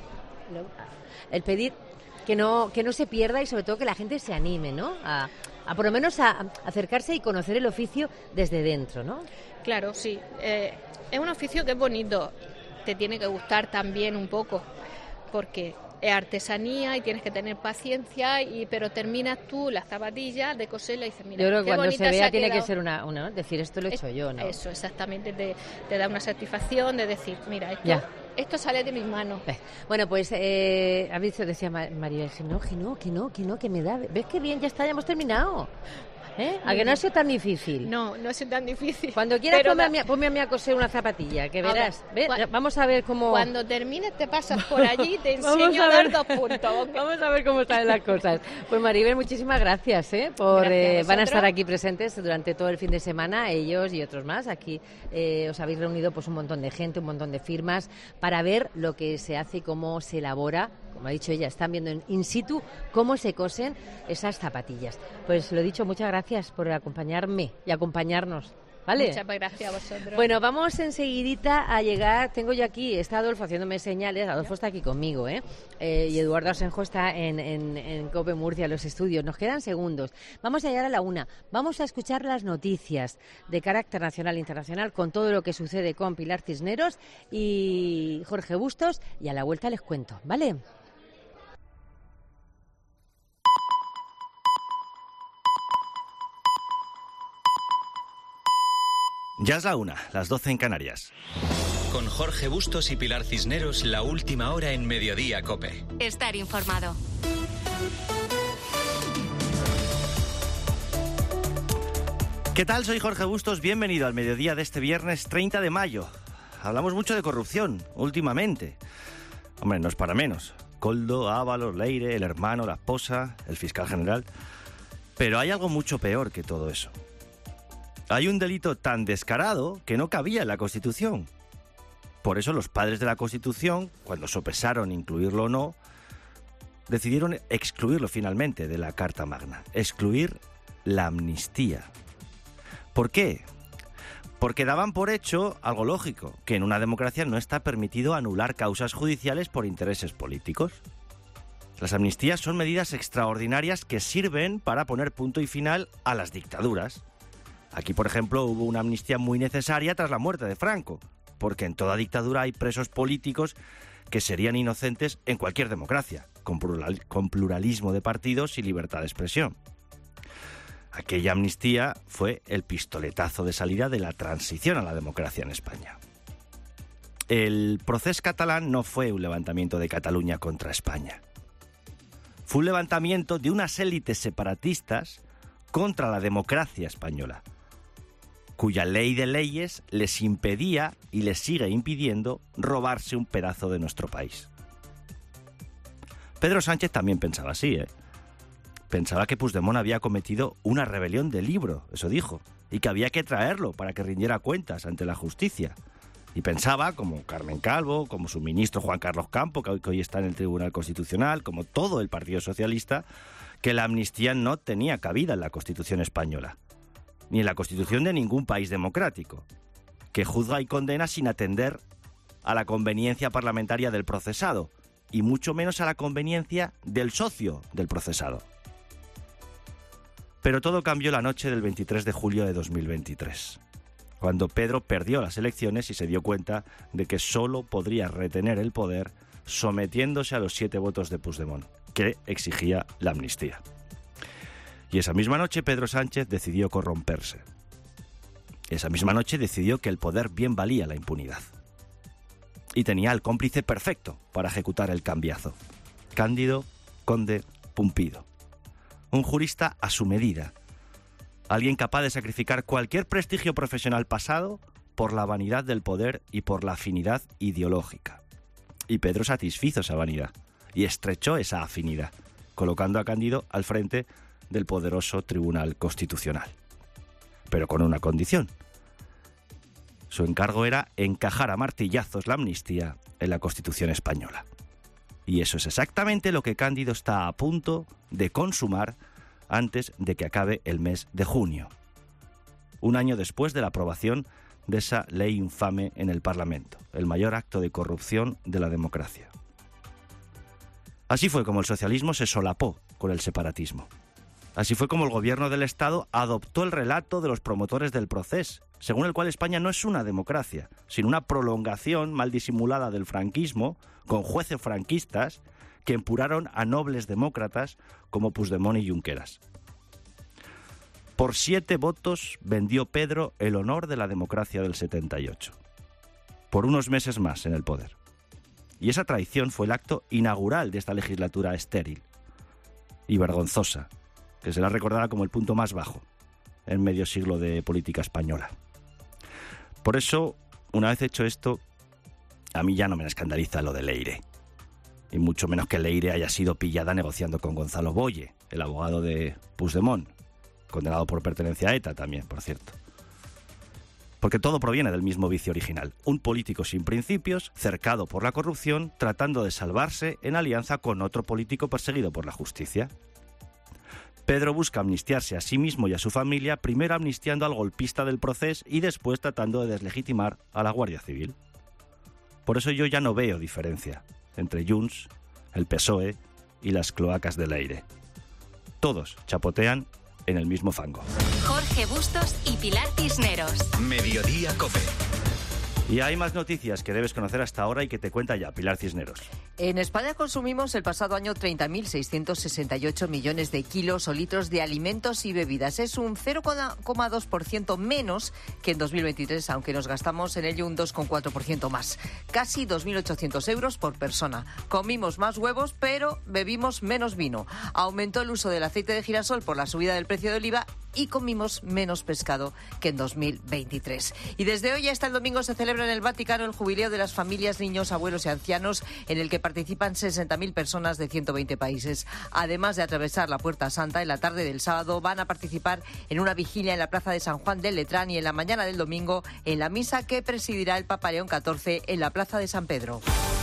no se pierda y sobre todo que la gente se anime, ¿no? A por lo menos a acercarse y conocer el oficio desde dentro, ¿no? Claro, sí. Es un oficio que es bonito. Te tiene que gustar también un poco, porque es artesanía y tienes que tener paciencia, pero terminas tú las zapatillas de coserla y dices, mira, yo creo que qué cuando bonita se vea tiene quedado. que ser una decir, esto lo he hecho yo, ¿no? Eso, exactamente, te da una satisfacción de decir, mira, esto sale de mis manos. Bueno, pues, decía María, que me da... ¿Ves qué bien? Ya está, ya hemos terminado. ¿A que no ha sido tan difícil? No, no ha sido tan difícil. Cuando quieras ponme a mí a coser una zapatilla, que verás. Vamos a ver cómo... Cuando termines te pasas por allí y te enseño a dar 2 puntos. Vamos a ver cómo están las cosas. Pues Maribel, muchísimas gracias, van a estar aquí presentes durante todo el fin de semana, ellos y otros más. Aquí os habéis reunido pues un montón de gente, un montón de firmas, para ver lo que se hace y cómo se elabora. Como ha dicho ella, están viendo in situ cómo se cosen esas zapatillas. Pues lo dicho, muchas gracias por acompañarme y acompañarnos. ¿Vale? Muchas gracias a vosotros. Bueno, vamos enseguidita a llegar. Tengo yo aquí, está Adolfo haciéndome señales. Adolfo está aquí conmigo, y Eduardo Asenjo está en COPE Murcia, los estudios. Nos quedan segundos. Vamos a llegar a la 1. Vamos a escuchar las noticias de carácter nacional e internacional con todo lo que sucede con Pilar Cisneros y Jorge Bustos, y a la vuelta les cuento, ¿vale? Ya es la 1, las 12 en Canarias. Con Jorge Bustos y Pilar Cisneros, la última hora en Mediodía COPE. Estar informado. ¿Qué tal? Soy Jorge Bustos, bienvenido al mediodía de este viernes 30 de mayo. Hablamos mucho de corrupción, últimamente. Hombre, no es para menos. Koldo, Ábalos, Leire, el hermano, la esposa, el fiscal general. Pero hay algo mucho peor que todo eso. Hay un delito tan descarado que no cabía en la Constitución. Por eso los padres de la Constitución, cuando sopesaron incluirlo o no, decidieron excluirlo finalmente de la Carta Magna. Excluir la amnistía. ¿Por qué? Porque daban por hecho algo lógico, que en una democracia no está permitido anular causas judiciales por intereses políticos. Las amnistías son medidas extraordinarias que sirven para poner punto y final a las dictaduras. Aquí, por ejemplo, hubo una amnistía muy necesaria tras la muerte de Franco, porque en toda dictadura hay presos políticos que serían inocentes en cualquier democracia, con pluralismo de partidos y libertad de expresión. Aquella amnistía fue el pistoletazo de salida de la transición a la democracia en España. El procés catalán no fue un levantamiento de Cataluña contra España. Fue un levantamiento de unas élites separatistas contra la democracia española, cuya ley de leyes les impedía y les sigue impidiendo robarse un pedazo de nuestro país. Pedro Sánchez también pensaba así, Pensaba que Puigdemont había cometido una rebelión de libro, eso dijo, y que había que traerlo para que rindiera cuentas ante la justicia. Y pensaba, como Carmen Calvo, como su ministro Juan Carlos Campo, que hoy está en el Tribunal Constitucional, como todo el Partido Socialista, que la amnistía no tenía cabida en la Constitución española, ni en la Constitución de ningún país democrático, que juzga y condena sin atender a la conveniencia parlamentaria del procesado, y mucho menos a la conveniencia del socio del procesado. Pero todo cambió la noche del 23 de julio de 2023, cuando Pedro perdió las elecciones y se dio cuenta de que solo podría retener el poder sometiéndose a los 7 votos de Puigdemont, que exigía la amnistía. Y esa misma noche Pedro Sánchez decidió corromperse. Esa misma noche decidió que el poder bien valía la impunidad. Y tenía al cómplice perfecto para ejecutar el cambiazo: Cándido Conde Pumpido. Un jurista a su medida. Alguien capaz de sacrificar cualquier prestigio profesional pasado por la vanidad del poder y por la afinidad ideológica. Y Pedro satisfizo esa vanidad y estrechó esa afinidad, colocando a Cándido al frente del poderoso Tribunal Constitucional. Pero con una condición. Su encargo era encajar a martillazos la amnistía en la Constitución española. Y eso es exactamente lo que Cándido está a punto de consumar antes de que acabe el mes de junio. Un año después de la aprobación de esa ley infame en el Parlamento, el mayor acto de corrupción de la democracia. Así fue como el socialismo se solapó con el separatismo. Así fue como el gobierno del Estado adoptó el relato de los promotores del procés, según el cual España no es una democracia, sino una prolongación mal disimulada del franquismo, con jueces franquistas que empuraron a nobles demócratas como Puigdemont y Junqueras. Por 7 votos vendió Pedro el honor de la democracia del 78. Por unos meses más en el poder. Y esa traición fue el acto inaugural de esta legislatura estéril y vergonzosa, que será recordada como el punto más bajo en medio siglo de política española. Por eso, una vez hecho esto, a mí ya no me escandaliza lo de Leire. Y mucho menos que Leire haya sido pillada negociando con Gonzalo Boye, el abogado de Puigdemont, condenado por pertenencia a ETA también, por cierto. Porque todo proviene del mismo vicio original. Un político sin principios, cercado por la corrupción, tratando de salvarse en alianza con otro político perseguido por la justicia. Pedro busca amnistiarse a sí mismo y a su familia, primero amnistiando al golpista del Procés y después tratando de deslegitimar a la Guardia Civil. Por eso yo ya no veo diferencia entre Junts, el PSOE y las cloacas de Leire. Todos chapotean en el mismo fango. Jorge Bustos y Pilar Cisneros. Mediodía COPE. Y hay más noticias que debes conocer hasta ahora y que te cuenta ya Pilar Cisneros. En España consumimos el pasado año 30.668 millones de kilos o litros de alimentos y bebidas. Es un 0,2% menos que en 2023, aunque nos gastamos en ello un 2,4% más. Casi 2.800 euros por persona. Comimos más huevos, pero bebimos menos vino. Aumentó el uso del aceite de girasol por la subida del precio de oliva y comimos menos pescado que en 2023. Y desde hoy hasta el domingo se celebra en el Vaticano el jubileo de las familias, niños, abuelos y ancianos, en el que participan 60.000 personas de 120 países. Además de atravesar la Puerta Santa, en la tarde del sábado van a participar en una vigilia en la Plaza de San Juan del Letrán y en la mañana del domingo en la misa que presidirá el Papa León XIV en la Plaza de San Pedro.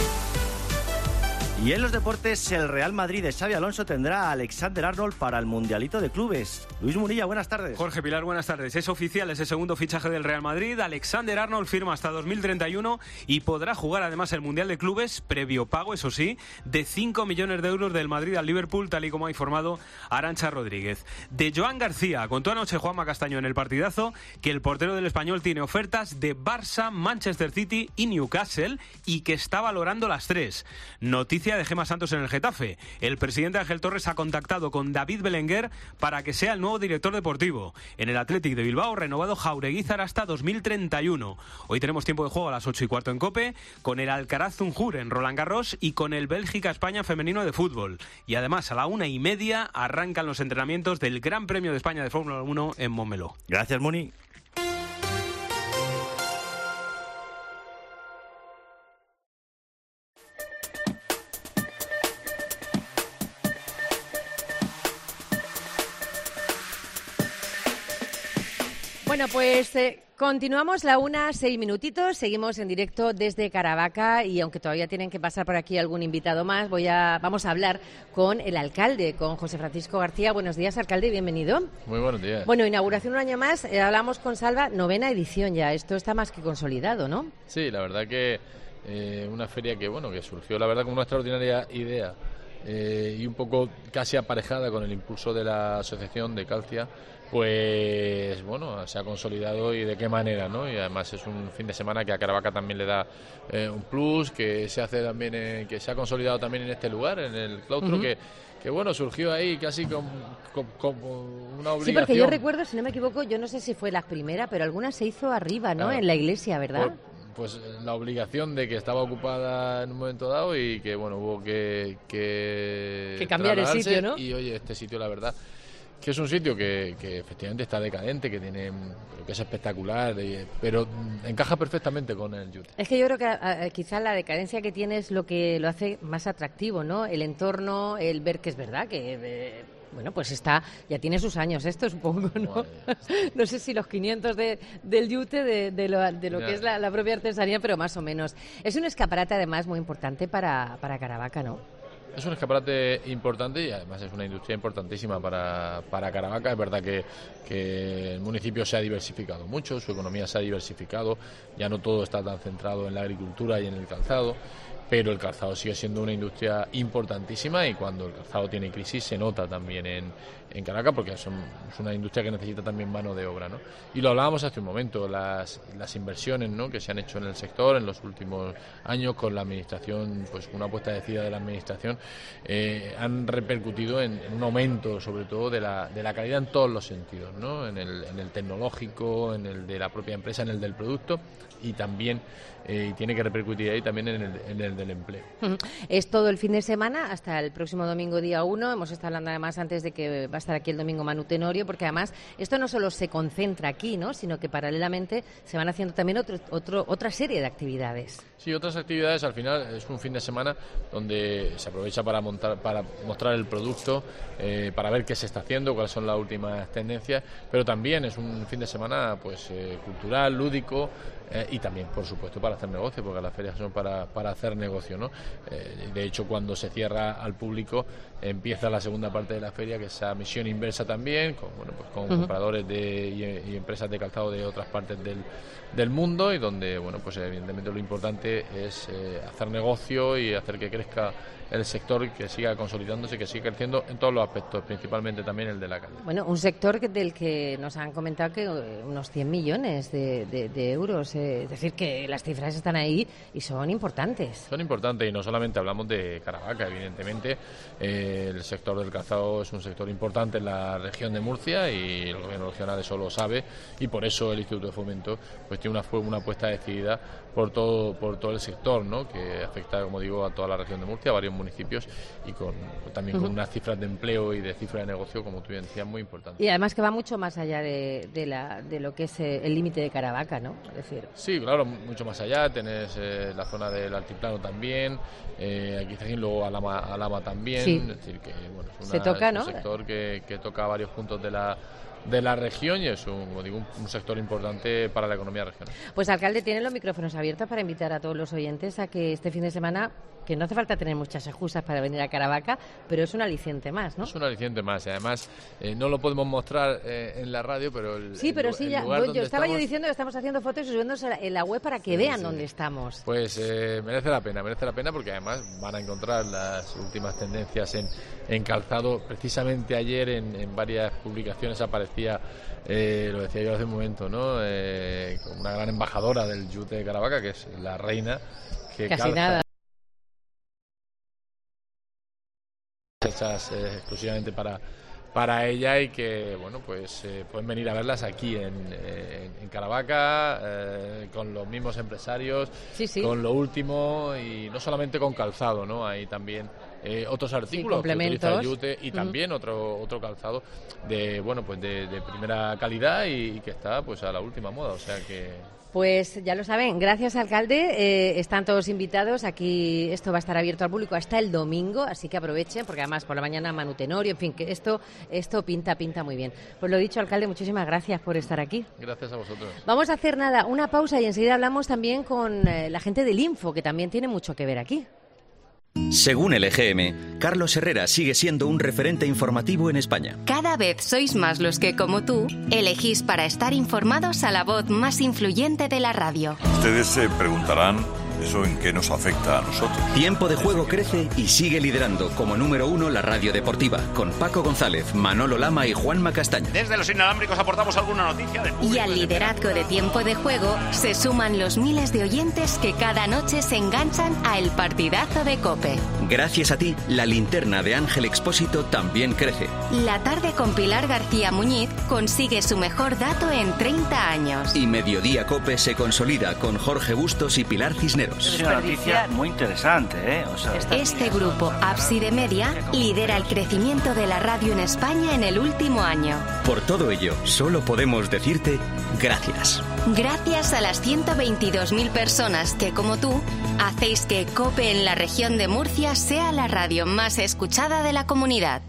Y en los deportes, el Real Madrid de Xabi Alonso tendrá a Alexander-Arnold para el Mundialito de Clubes. Luis Munilla, buenas tardes. Jorge Pilar, buenas tardes. Es oficial ese segundo fichaje del Real Madrid. Alexander-Arnold firma hasta 2031 y podrá jugar además el Mundial de Clubes, previo pago, eso sí, de 5 millones de euros del Madrid al Liverpool, tal y como ha informado Arantxa Rodríguez. De Joan García, contó anoche Juanma Castaño en el partidazo que el portero del Español tiene ofertas de Barça, Manchester City y Newcastle y que está valorando las tres. Noticia de Gemma Santos en el Getafe. El presidente Ángel Torres ha contactado con David Belenguer para que sea el nuevo director deportivo. En el Athletic de Bilbao, renovado Jaureguizar hasta 2031. Hoy tenemos tiempo de juego a las 8:15 en COPE, con el Alcaraz Zunjur en Roland Garros y con el Bélgica-España femenino de fútbol. Y además a la 1:30 arrancan los entrenamientos del Gran Premio de España de Fórmula 1 en Montmeló. Gracias, Muni. Bueno, pues continuamos la 1:06 minutitos, seguimos en directo desde Caravaca y aunque todavía tienen que pasar por aquí algún invitado más, vamos a hablar con el alcalde, con José Francisco García. Buenos días, alcalde, bienvenido. Muy buenos días. Bueno, inauguración un año más, hablamos con Salva, 9ª edición ya, esto está más que consolidado, ¿no? Sí, la verdad que una feria que surgió la verdad como una extraordinaria idea y un poco casi aparejada con el impulso de la asociación de Calcia. Pues bueno, se ha consolidado y de qué manera, ¿no? Y además es un fin de semana que a Caravaca también le da un plus, que se hace también, que se ha consolidado también en este lugar, en el claustro, que bueno, surgió ahí casi con una obligación. Sí, porque yo recuerdo, si no me equivoco, yo no sé si fue la primera, pero alguna se hizo arriba, ¿no? Claro. En la iglesia, ¿verdad? Pues la obligación de que estaba ocupada en un momento dado y que bueno, hubo que cambiar el sitio, ¿no? Y oye, este sitio la verdad que es un sitio que efectivamente está decadente, que es espectacular, pero encaja perfectamente con el Yute. Es que yo creo que quizás la decadencia que tiene es lo que lo hace más atractivo, ¿no? El entorno, el ver que es verdad que bueno, pues ya tiene sus años esto, supongo, ¿no? No sé si los 500 del Yute, de lo que es la propia artesanía, pero más o menos. Es un escaparate además muy importante para Caravaca, ¿no? Es un escaparate importante y además es una industria importantísima para Caravaca. Es verdad que el municipio se ha diversificado mucho, su economía se ha diversificado, ya no todo está tan centrado en la agricultura y en el calzado, pero el calzado sigue siendo una industria importantísima y cuando el calzado tiene crisis se nota también en Caravaca porque es una industria que necesita también mano de obra, ¿no? Y lo hablábamos hace un momento, las inversiones, ¿no?, que se han hecho en el sector en los últimos años con la administración, pues una apuesta decidida de la administración, han repercutido en un aumento sobre todo de la calidad en todos los sentidos, ¿no? En el tecnológico, en el de la propia empresa, en el del producto y también tiene que repercutir ahí también en el del empleo. Es todo el fin de semana, hasta el próximo domingo día 1. Hemos estado hablando además antes de que va a estar aquí el domingo Manu Tenorio, porque además esto no solo se concentra aquí, ¿no?, sino que paralelamente se van haciendo también otra serie de actividades. Sí, otras actividades. Al final es un fin de semana donde se aprovecha para mostrar el producto, para ver qué se está haciendo, cuáles son las últimas tendencias, pero también es un fin de semana pues cultural, lúdico, y también, por supuesto, para hacer negocio, porque las ferias son para hacer negocio, ¿no? De hecho, cuando se cierra al público, empieza la segunda parte de la feria, que es esa misión inversa también, con compradores y empresas de calzado de otras partes del mundo, y donde, pues evidentemente lo importante es hacer negocio y hacer que crezca el sector, que siga consolidándose, que siga creciendo en todos los aspectos, principalmente también el de la calle. Bueno, un sector del que nos han comentado que unos 100 millones de euros, es decir, que las cifras están ahí y son importantes. Son importantes, y no solamente hablamos de Caravaca, evidentemente el sector del calzado es un sector importante en la región de Murcia, y el gobierno regional eso lo sabe, y por eso el Instituto de Fomento pues tiene una apuesta decidida por todo el sector, ¿no?, que afecta, como digo, a toda la región de Murcia, a varios municipios, y también con unas cifras de empleo y de cifras de negocio, como tú bien decías, muy importantes. Y además que va mucho más allá de lo que es el límite de Caravaca, ¿no? Es decir... Sí, claro, mucho más allá. Tenés la zona del altiplano también, aquí luego Alhama también. Sí. Es decir, que es un sector que toca varios puntos de la región, y es un sector importante para la economía regional. Pues, alcalde, tienen los micrófonos abiertos para invitar a todos los oyentes a que este fin de semana, que no hace falta tener muchas excusas para venir a Caravaca, pero es un aliciente más, ¿no? Es un aliciente más, y además no lo podemos mostrar en la radio, pero yo estaba diciendo que estamos haciendo fotos y subiéndose en la web para que vean dónde estamos. Pues merece la pena, porque además van a encontrar las últimas tendencias en calzado. Precisamente ayer en varias publicaciones aparecía, lo decía yo hace un momento, ¿no?, una gran embajadora del yute de Caravaca, que es la reina, que casi calza nada hechas exclusivamente para ella, y que pueden venir a verlas aquí en Caravaca, con los mismos empresarios, con lo úlimo, y no solamente con calzado, ¿no? Hay también otros artículos que utiliza el yute, y también otro calzado de primera calidad, y que está a la última moda, o sea que... Pues ya lo saben. Gracias, alcalde. Están todos invitados. Aquí esto va a estar abierto al público hasta el domingo, así que aprovechen, porque además por la mañana Manu Tenorio, en fin, que esto pinta muy bien. Pues lo dicho, alcalde, muchísimas gracias por estar aquí. Gracias a vosotros. Vamos a hacer una pausa, y enseguida hablamos también con la gente del Info, que también tiene mucho que ver aquí. Según el EGM, Carlos Herrera sigue siendo un referente informativo en España. Cada vez sois más los que, como tú, elegís para estar informados a la voz más influyente de la radio. Ustedes se preguntarán, ¿eso en qué nos afecta a nosotros? Tiempo de Juego crece y sigue liderando como número 1 la radio deportiva, con Paco González, Manolo Lama y Juanma Castaño. Desde los inalámbricos aportamos alguna noticia de público. Y al liderazgo de Tiempo de Juego se suman los miles de oyentes que cada noche se enganchan a El Partidazo de COPE. Gracias a ti, la linterna de Ángel Expósito también crece. La tarde con Pilar García Muñiz consigue su mejor dato en 30 años. Y Mediodía COPE se consolida con Jorge Bustos y Pilar Cisneros. Es una noticia muy interesante, ¿eh? Este grupo Ábside Media lidera el crecimiento de la radio en España en el último año. Por todo ello, solo podemos decirte gracias. Gracias a las 122.000 personas que, como tú, hacéis que COPE en la región de Murcia sea la radio más escuchada de la comunidad.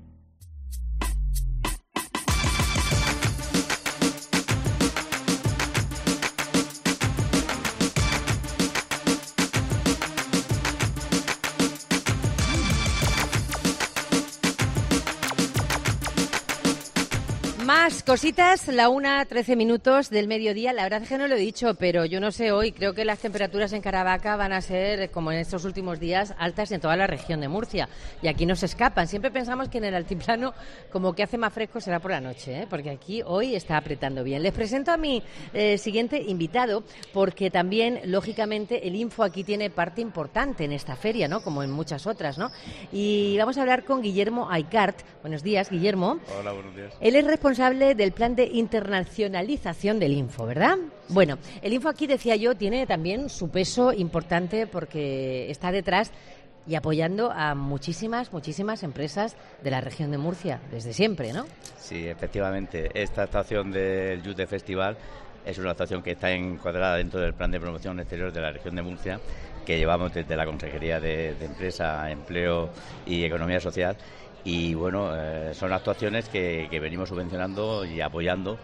Más cositas, la 1:13 del mediodía. La verdad es que no lo he dicho, pero yo no sé hoy, creo que las temperaturas en Caravaca van a ser, como en estos últimos días, altas en toda la región de Murcia. Y aquí no se escapan. Siempre pensamos que en el altiplano, como que hace más fresco, será por la noche, ¿eh? Porque aquí hoy está apretando bien. Les presento a mi siguiente invitado, porque también, lógicamente, el Info aquí tiene parte importante en esta feria, ¿no? Como en muchas otras, ¿no? Y vamos a hablar con Guillermo Aicart. Buenos días, Guillermo. Hola, buenos días. Él es responsable responsable del plan de internacionalización del Info, ¿verdad? Bueno, el Info aquí, decía yo, tiene también su peso importante porque está detrás y apoyando a muchísimas empresas de la región de Murcia, desde siempre, ¿no? Sí, efectivamente. Esta actuación del Youth Festival es una actuación que está encuadrada dentro del plan de promoción exterior de la región de Murcia, que llevamos desde la Consejería de Empresa, Empleo y Economía Social. Y bueno, son actuaciones que venimos subvencionando y apoyando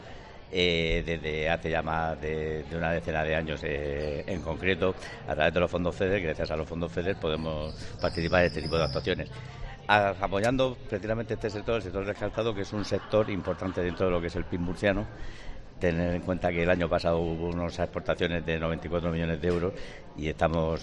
desde hace ya más de una decena de años. En concreto, a través de los fondos FEDER, gracias a los fondos FEDER podemos participar en este tipo de actuaciones. Apoyando precisamente este sector, el sector del calzado, que es un sector importante dentro de lo que es el PIB murciano. Tener en cuenta que el año pasado hubo unas exportaciones de 94 millones de euros y estamos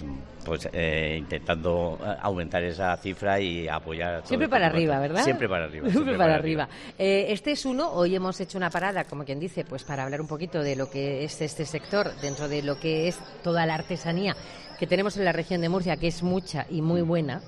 intentando aumentar esa cifra y apoyar. Siempre para arriba, ¿verdad? Siempre para arriba. Siempre para arriba. Este es uno. Hoy hemos hecho una parada, como quien dice, pues para hablar un poquito de lo que es este sector dentro de lo que es toda la artesanía que tenemos en la región de Murcia, que es mucha y muy buena,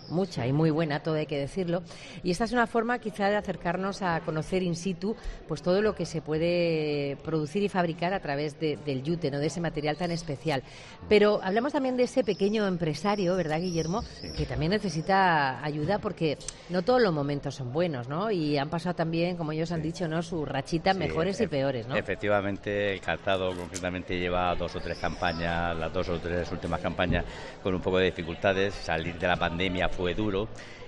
todo hay que decirlo. Y esta es una forma quizá de acercarnos a conocer in situ pues todo lo que se puede producir y fabricar a través del yute, ¿no?, de ese material tan especial. Pero hablamos también de ese pequeño empresario, ¿verdad, Guillermo?, sí, que también necesita ayuda porque no todos los momentos son buenos, ¿no? Y han pasado también, como ellos han dicho, ¿no?, sus rachitas mejores y peores, ¿no? Efectivamente, el calzado concretamente lleva 2 o 3 campañas, las 2 o 3 últimas campañas con un poco de dificultades. Salir de la pandemia fue duro,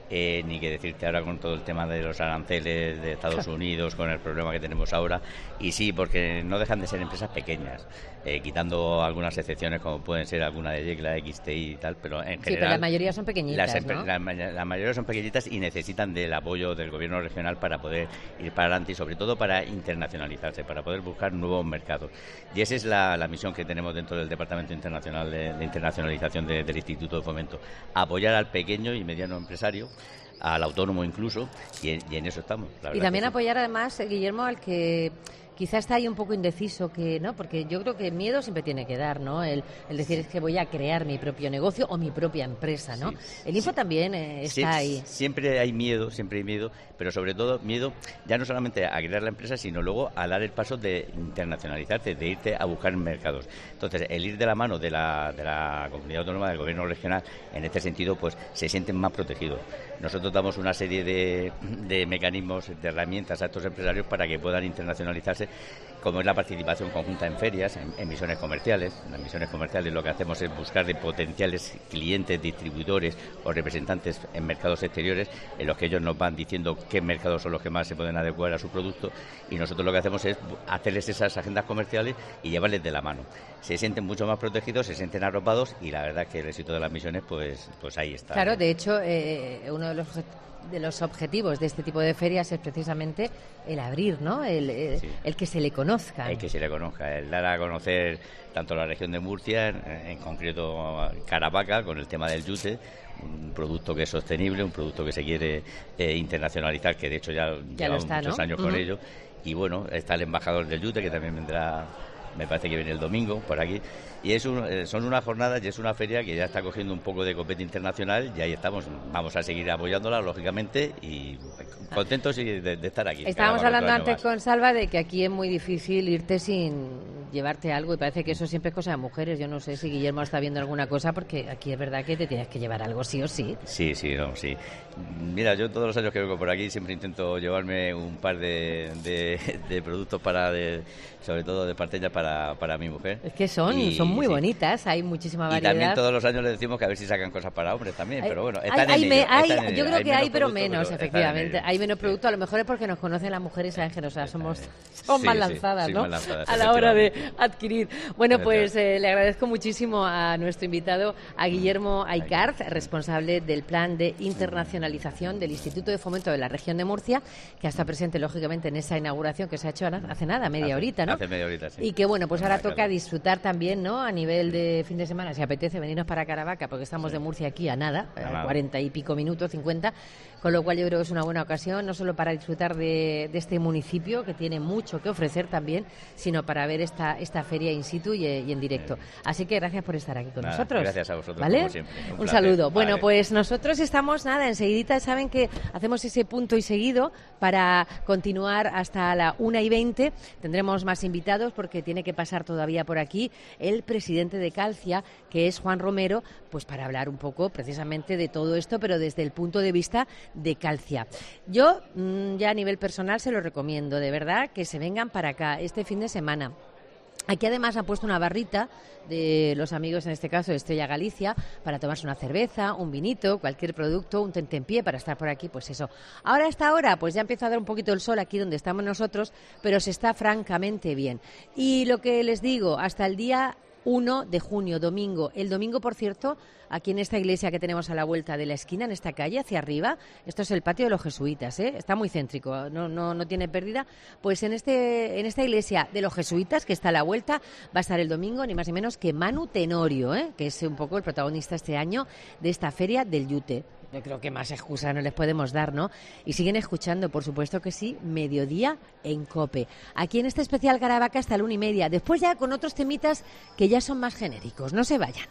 ni que decirte ahora con todo el tema de los aranceles de Estados Unidos, con el problema que tenemos ahora. Y sí, porque no dejan de ser empresas pequeñas, quitando algunas excepciones como pueden ser alguna de Yecla, XTI y tal, pero en general... Sí, pero la mayoría son pequeñitas, ¿no? La mayoría son pequeñitas y necesitan del apoyo del gobierno regional para poder ir para adelante y sobre todo para internacionalizarse, para poder buscar nuevos mercados. Y esa es la misión que tenemos dentro del Departamento Internacional de Internacionalización del Instituto de Fomento, apoyar al pequeño y mediano empresario, al autónomo incluso, y en eso estamos. La verdad. Y también apoyar además, Guillermo, al que quizá está ahí un poco indeciso, que no, porque yo creo que miedo siempre tiene que dar, ¿no? El decir es que voy a crear mi propio negocio o mi propia empresa, ¿no? Sí, el Info también está ahí. Siempre hay miedo, pero sobre todo miedo ya no solamente a crear la empresa, sino luego a dar el paso de internacionalizarte, de irte a buscar mercados. Entonces, el ir de la mano de la comunidad autónoma, del gobierno regional, en este sentido, pues se sienten más protegidos. Nosotros damos una serie de mecanismos, de herramientas a estos empresarios para que puedan internacionalizarse, como es la participación conjunta en ferias, en misiones comerciales. En las misiones comerciales lo que hacemos es buscar de potenciales clientes, distribuidores o representantes en mercados exteriores, en los que ellos nos van diciendo qué mercados son los que más se pueden adecuar a su producto, y nosotros lo que hacemos es hacerles esas agendas comerciales y llevarles de la mano. Se sienten mucho más protegidos, se sienten arropados, y la verdad es que el éxito de las misiones pues ahí está. Claro, de hecho, uno de los objetivos de este tipo de ferias es precisamente el abrir, ¿no? El que se le conozca. El que se le conozca, el dar a conocer tanto la región de Murcia, en concreto Caravaca, con el tema del yute, un producto que es sostenible, un producto que se quiere internacionalizar, que de hecho ya llevamos muchos años con ello. Y bueno, está el embajador del yute, que también vendrá, me parece que viene el domingo por aquí, y son unas jornadas y es una feria que ya está cogiendo un poco de copete internacional, y ahí estamos. Vamos a seguir apoyándola, lógicamente, y contentos de estar aquí. Estábamos hablando antes con Salva de que aquí es muy difícil irte sin llevarte algo, y parece que eso siempre es cosa de mujeres. Yo no sé si Guillermo está viendo alguna cosa, porque aquí es verdad que te tienes que llevar algo sí o sí. Sí. Mira, yo todos los años que vengo por aquí siempre intento llevarme un par de productos sobre todo de parteñas para mi mujer. Es que son muy bonitas, hay muchísima variedad. Y también todos los años le decimos que a ver si sacan cosas para hombres también, pero bueno, yo creo que hay, pero menos, efectivamente. Hay menos producto, a lo mejor es porque nos conocen las mujeres, saben que somos más lanzadas, ¿no? Más lanzadas, a la hora de adquirir. Bueno, pues le agradezco muchísimo a nuestro invitado, a Guillermo Aycarz, responsable del plan de internacionalización del Instituto de Fomento de la región de Murcia, que ha estado presente, lógicamente, en esa inauguración que se ha hecho hace nada, media horita, ¿no? Hace media horita, sí. Y que bueno, pues ahora toca disfrutar también, ¿no? A nivel de fin de semana, si apetece venirnos para Caravaca, porque estamos de Murcia aquí a nada, 40 y pico minutos, 50, con lo cual yo creo que es una buena ocasión, no solo para disfrutar de este municipio, que tiene mucho que ofrecer también, sino para ver esta esta feria in situ y en directo. Así que gracias por estar aquí con nosotros. Gracias a vosotros, ¿vale? como siempre. Un saludo. Bueno, pues nosotros estamos, enseguidita saben que hacemos ese punto y seguido para continuar hasta la 1:20. Tendremos más invitados porque tiene que pasar todavía por aquí el presidente de Calcia, que es Juan Romero, pues para hablar un poco precisamente de todo esto, pero desde el punto de vista de Calcia. Yo ya a nivel personal se lo recomiendo, de verdad, que se vengan para acá este fin de semana. Aquí además han puesto una barrita de los amigos, en este caso de Estrella Galicia, para tomarse una cerveza, un vinito, cualquier producto, un tentempié para estar por aquí, pues eso. Ahora a esta hora, pues ya empieza a dar un poquito el sol aquí donde estamos nosotros, pero se está francamente bien. Y lo que les digo, hasta el día 1 de junio, domingo. El domingo, por cierto, aquí en esta iglesia que tenemos a la vuelta de la esquina, en esta calle, hacia arriba, esto es el patio de los jesuitas, está muy céntrico, no tiene pérdida. Pues en esta iglesia de los jesuitas, que está a la vuelta, va a estar el domingo ni más ni menos que Manu Tenorio, que es un poco el protagonista este año de esta feria del Yute. Yo creo que más excusas no les podemos dar, ¿no? Y siguen escuchando, por supuesto que sí, Mediodía en COPE. Aquí en este especial Caravaca hasta la 1:30. Después ya con otros temitas que ya son más genéricos. No se vayan.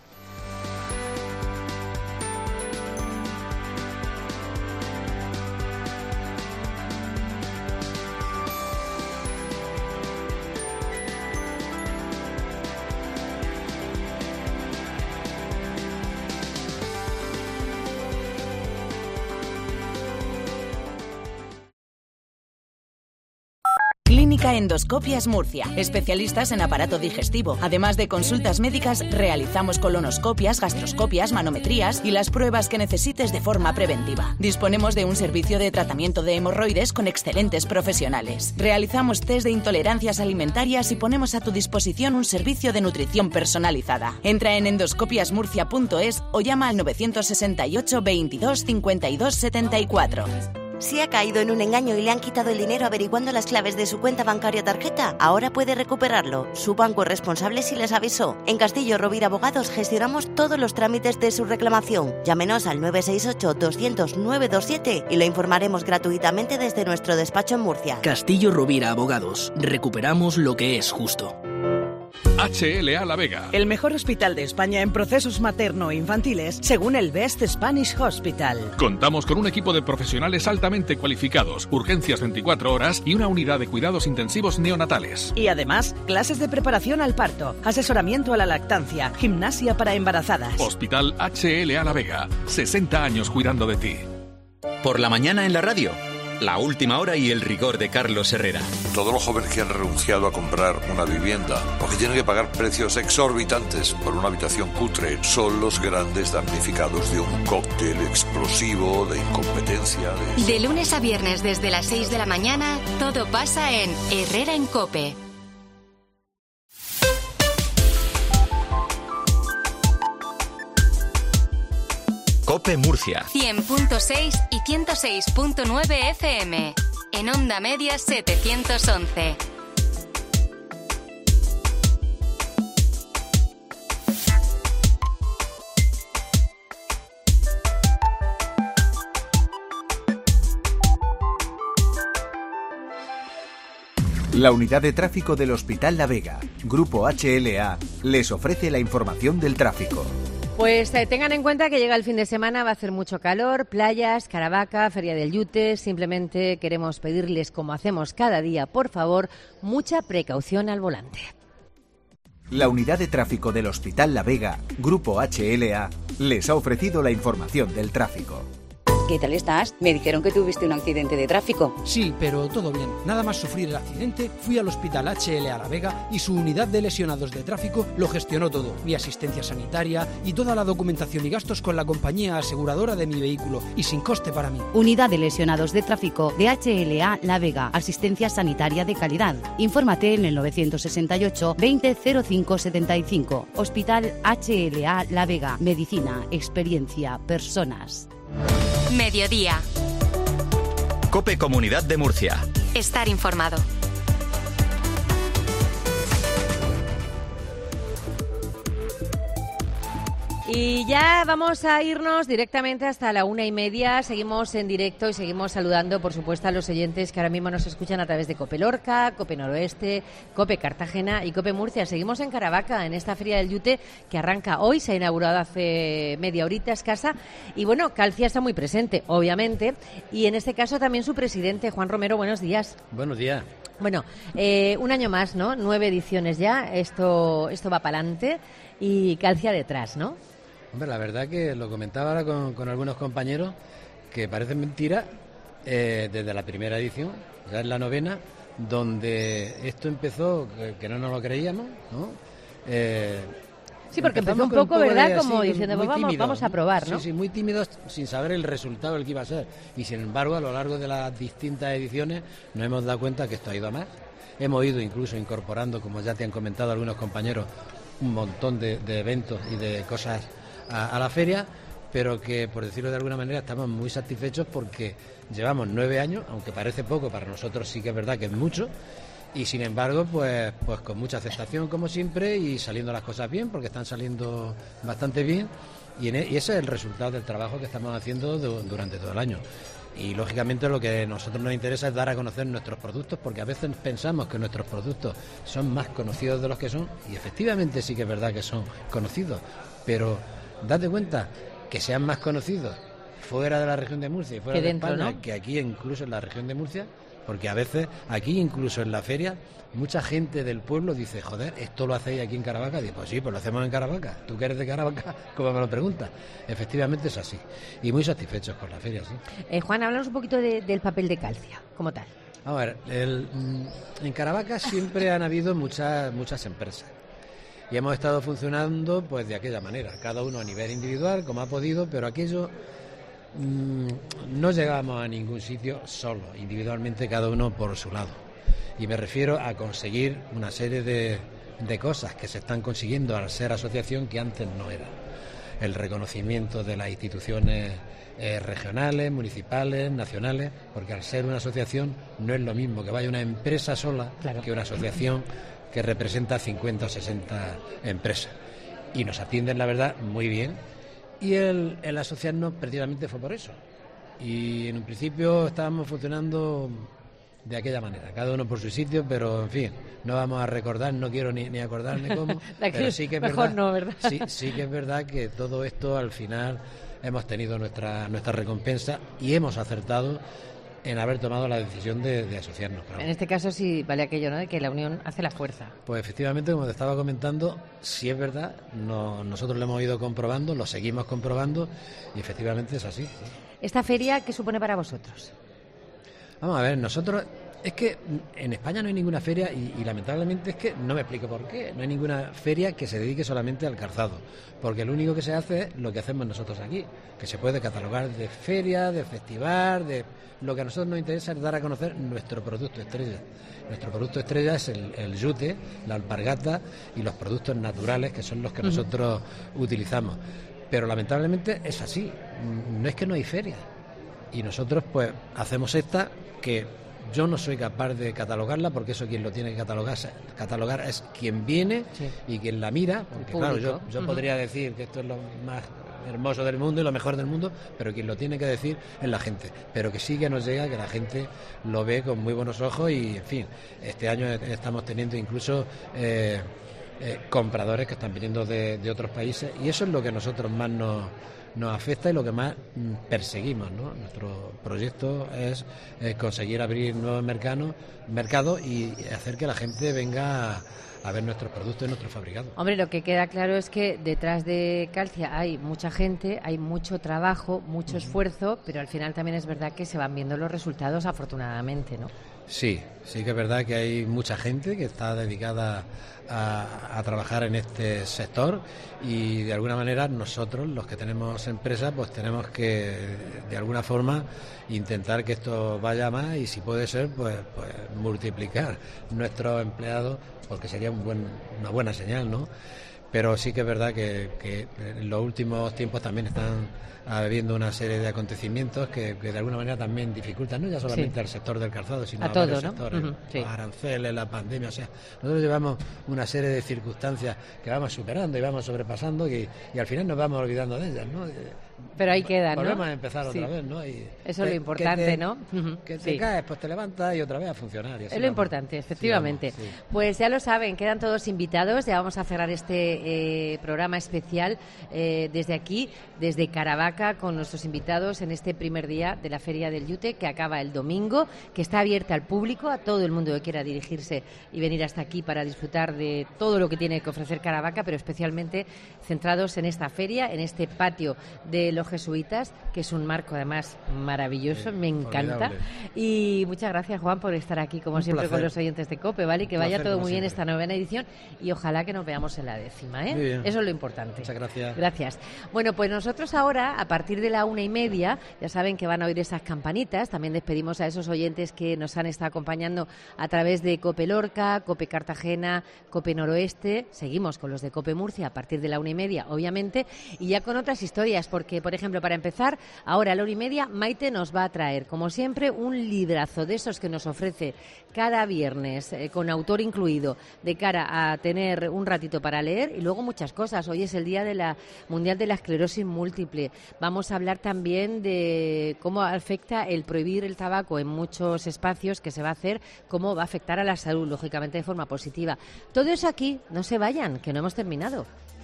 Clínica Endoscopias Murcia. Especialistas en aparato digestivo. Además de consultas médicas, realizamos colonoscopias, gastroscopias, manometrías y las pruebas que necesites de forma preventiva. Disponemos de un servicio de tratamiento de hemorroides con excelentes profesionales. Realizamos test de intolerancias alimentarias y ponemos a tu disposición un servicio de nutrición personalizada. Entra en endoscopiasmurcia.es o llama al 968 22 52 74. Si ha caído en un engaño y le han quitado el dinero averiguando las claves de su cuenta bancaria o tarjeta, ahora puede recuperarlo. Su banco es responsable si les avisó. En Castillo Rovira Abogados gestionamos todos los trámites de su reclamación. Llámenos al 968 200 927 y lo informaremos gratuitamente desde nuestro despacho en Murcia. Castillo Rovira Abogados. Recuperamos lo que es justo. HLA La Vega. El mejor hospital de España en procesos materno-infantiles, según el Best Spanish Hospital. Contamos con un equipo de profesionales altamente cualificados, urgencias 24 horas y una unidad de cuidados intensivos neonatales. Y además, clases de preparación al parto, asesoramiento a la lactancia, gimnasia para embarazadas. Hospital HLA La Vega. 60 años cuidando de ti. Por la mañana en la radio. La última hora y el rigor de Carlos Herrera. Todos los jóvenes que han renunciado a comprar una vivienda porque tienen que pagar precios exorbitantes por una habitación cutre son los grandes damnificados de un cóctel explosivo de incompetencia. De lunes a viernes desde las 6 de la mañana, todo pasa en Herrera en COPE. COPE Murcia 100.6 y 106.9 FM. En Onda Media 711. La unidad de tráfico del Hospital La Vega, Grupo HLA, les ofrece la información del tráfico. Pues tengan en cuenta que llega el fin de semana, va a hacer mucho calor, playas, Caravaca, Feria del Yute. Simplemente queremos pedirles, como hacemos cada día, por favor, mucha precaución al volante. La unidad de tráfico del Hospital La Vega, Grupo HLA, les ha ofrecido la información del tráfico. ¿Qué tal estás? Me dijeron que tuviste un accidente de tráfico. Sí, pero todo bien. Nada más sufrir el accidente, fui al Hospital HLA La Vega y su unidad de lesionados de tráfico lo gestionó todo. Mi asistencia sanitaria y toda la documentación y gastos con la compañía aseguradora de mi vehículo y sin coste para mí. Unidad de lesionados de tráfico de HLA La Vega. Asistencia sanitaria de calidad. Infórmate en el 968 20 05 75. Hospital HLA La Vega. Medicina, experiencia, personas. Mediodía. COPE Comunidad de Murcia. Estar informado. Y ya vamos a irnos directamente hasta la 1:30. Seguimos en directo y seguimos saludando, por supuesto, a los oyentes que ahora mismo nos escuchan a través de COPE Lorca, COPE Noroeste, COPE Cartagena y COPE Murcia. Seguimos en Caravaca, en esta Feria del Yute que arranca hoy, se ha inaugurado hace media horita escasa. Y bueno, Calcia está muy presente, obviamente. Y en este caso también su presidente, Juan Romero. Buenos días. Buenos días. Bueno, un año más, ¿no? 9 ediciones ya. Esto va para adelante y Calcia detrás, ¿no? Hombre, la verdad que lo comentaba ahora con algunos compañeros, que parece mentira, desde la primera edición, ya es la 9ª, donde esto empezó, que no nos lo creíamos, ¿no? Sí, porque empezó un poco, ¿verdad? Como diciendo, pues vamos a probar, ¿no? Sí, muy tímidos, sin saber el resultado del que iba a ser. Y sin embargo, a lo largo de las distintas ediciones, nos hemos dado cuenta que esto ha ido a más. Hemos ido incluso incorporando, como ya te han comentado algunos compañeros, un montón de eventos y de cosas a la feria, pero que, por decirlo de alguna manera, estamos muy satisfechos porque llevamos 9 años, aunque parece poco, para nosotros sí que es verdad que es mucho, y sin embargo, pues con mucha aceptación como siempre y saliendo las cosas bien, porque están saliendo bastante bien, y ese es el resultado del trabajo que estamos haciendo durante todo el año. Y lógicamente lo que a nosotros nos interesa es dar a conocer nuestros productos, porque a veces pensamos que nuestros productos son más conocidos de los que son, y efectivamente sí que es verdad que son conocidos, pero date cuenta que sean más conocidos fuera de la región de Murcia y fuera de España, ¿no? Que aquí incluso en la región de Murcia, porque a veces aquí incluso en la feria mucha gente del pueblo dice, joder, ¿esto lo hacéis aquí en Caravaca? Digo, pues sí, pues lo hacemos en Caravaca. ¿Tú que eres de Caravaca? ¿Cómo me lo preguntas? Efectivamente es así. Y muy satisfechos con la feria, sí. Juan, háblanos un poquito del papel de Calcia, como tal. A ver, en Caravaca siempre han habido muchas empresas. Y hemos estado funcionando pues de aquella manera, cada uno a nivel individual, como ha podido, pero aquello no llegábamos a ningún sitio solo, individualmente cada uno por su lado. Y me refiero a conseguir una serie de cosas que se están consiguiendo al ser asociación que antes no era. El reconocimiento de las instituciones regionales, municipales, nacionales, porque al ser una asociación no es lo mismo que vaya una empresa sola, claro, que una asociación que representa 50 o 60 empresas. Y nos atienden, la verdad, muy bien. Y el asociarnos precisamente fue por eso. Y en un principio estábamos funcionando de aquella manera, cada uno por su sitio, pero en fin, no vamos a recordar, no quiero ni acordarme cómo, pero sí que es verdad, no, ¿verdad? Sí que es verdad que todo esto al final hemos tenido nuestra recompensa y hemos acertado en haber tomado la decisión de asociarnos. Claro. En este caso sí vale aquello, ¿no?, de que la unión hace la fuerza. Pues efectivamente, como te estaba comentando, sí es verdad, nosotros lo hemos ido comprobando, lo seguimos comprobando y efectivamente es así. ¿Esta feria qué supone para vosotros? Vamos a ver, nosotros... Es que en España no hay ninguna feria y lamentablemente es que no me explico por qué. No hay ninguna feria que se dedique solamente al calzado, porque lo único que se hace es lo que hacemos nosotros aquí, que se puede catalogar de feria, de festival, de lo que a nosotros nos interesa es dar a conocer nuestro producto estrella. Nuestro producto estrella es el yute, la alpargata y los productos naturales, que son los que nosotros utilizamos. Pero lamentablemente es así, no es que no hay feria. Y nosotros pues hacemos esta que... Yo no soy capaz de catalogarla porque eso quien lo tiene que catalogar es quien viene, sí, y quien la mira, porque claro, yo podría decir que esto es lo más hermoso del mundo y lo mejor del mundo, pero quien lo tiene que decir es la gente, pero que sí que nos llega, que la gente lo ve con muy buenos ojos y en fin, este año estamos teniendo incluso compradores que están viniendo de otros países y eso es lo que a nosotros más nos afecta y lo que más perseguimos, ¿no? Nuestro proyecto es conseguir abrir nuevos mercados y hacer que la gente venga a ver nuestros productos y nuestros fabricados. Hombre, lo que queda claro es que detrás de Calcia hay mucha gente, hay mucho trabajo, mucho esfuerzo, pero al final también es verdad que se van viendo los resultados afortunadamente, ¿no? Sí que es verdad que hay mucha gente que está dedicada a trabajar en este sector y de alguna manera nosotros, los que tenemos empresas, pues tenemos que de alguna forma intentar que esto vaya más y si puede ser, pues multiplicar nuestros empleados porque sería una buena señal, ¿no? pero sí que es verdad que en los últimos tiempos también están habiendo una serie de acontecimientos que de alguna manera también dificultan, no ya solamente al sector del calzado, sino a varios sectores, los aranceles, la pandemia. O sea, nosotros llevamos una serie de circunstancias que vamos superando y vamos sobrepasando y al final nos vamos olvidando de ellas, ¿no? Pero ahí quedan, ¿no? Volvemos a empezar otra vez, ¿no? Eso es lo importante, ¿no? Que te caes, pues te levantas y otra vez a funcionar. Es lo importante, efectivamente. Pues ya lo saben, quedan todos invitados. Ya vamos a cerrar este programa especial desde aquí, desde Caravaca, con nuestros invitados en este primer día de la Feria del Yute, que acaba el domingo, que está abierta al público, a todo el mundo que quiera dirigirse y venir hasta aquí para disfrutar de todo lo que tiene que ofrecer Caravaca, pero especialmente centrados en esta feria, en este patio de los jesuitas, que es un marco además maravilloso, me encanta. Y muchas gracias, Juan, por estar aquí como siempre con los oyentes de COPE, ¿vale? Que vaya todo muy bien esta 9ª edición y ojalá que nos veamos en la 10ª, ¿eh? Eso es lo importante. Muchas gracias. Gracias. Bueno, pues nosotros ahora, a partir de la 1:30, ya saben que van a oír esas campanitas. También despedimos a esos oyentes que nos han estado acompañando a través de COPE Lorca, COPE Cartagena, COPE Noroeste. Seguimos con los de COPE Murcia a partir de la 1:30, obviamente, y ya con otras historias, porque, por ejemplo, para empezar, ahora a la 1:30, Maite nos va a traer, como siempre, un librazo de esos que nos ofrece cada viernes, con autor incluido, de cara a tener un ratito para leer, y luego muchas cosas. Hoy es el Día de la Mundial de la Esclerosis Múltiple. Vamos a hablar también de cómo afecta el prohibir el tabaco en muchos espacios que se va a hacer, cómo va a afectar a la salud, lógicamente de forma positiva. Todo eso aquí, no se vayan, que no hemos terminado.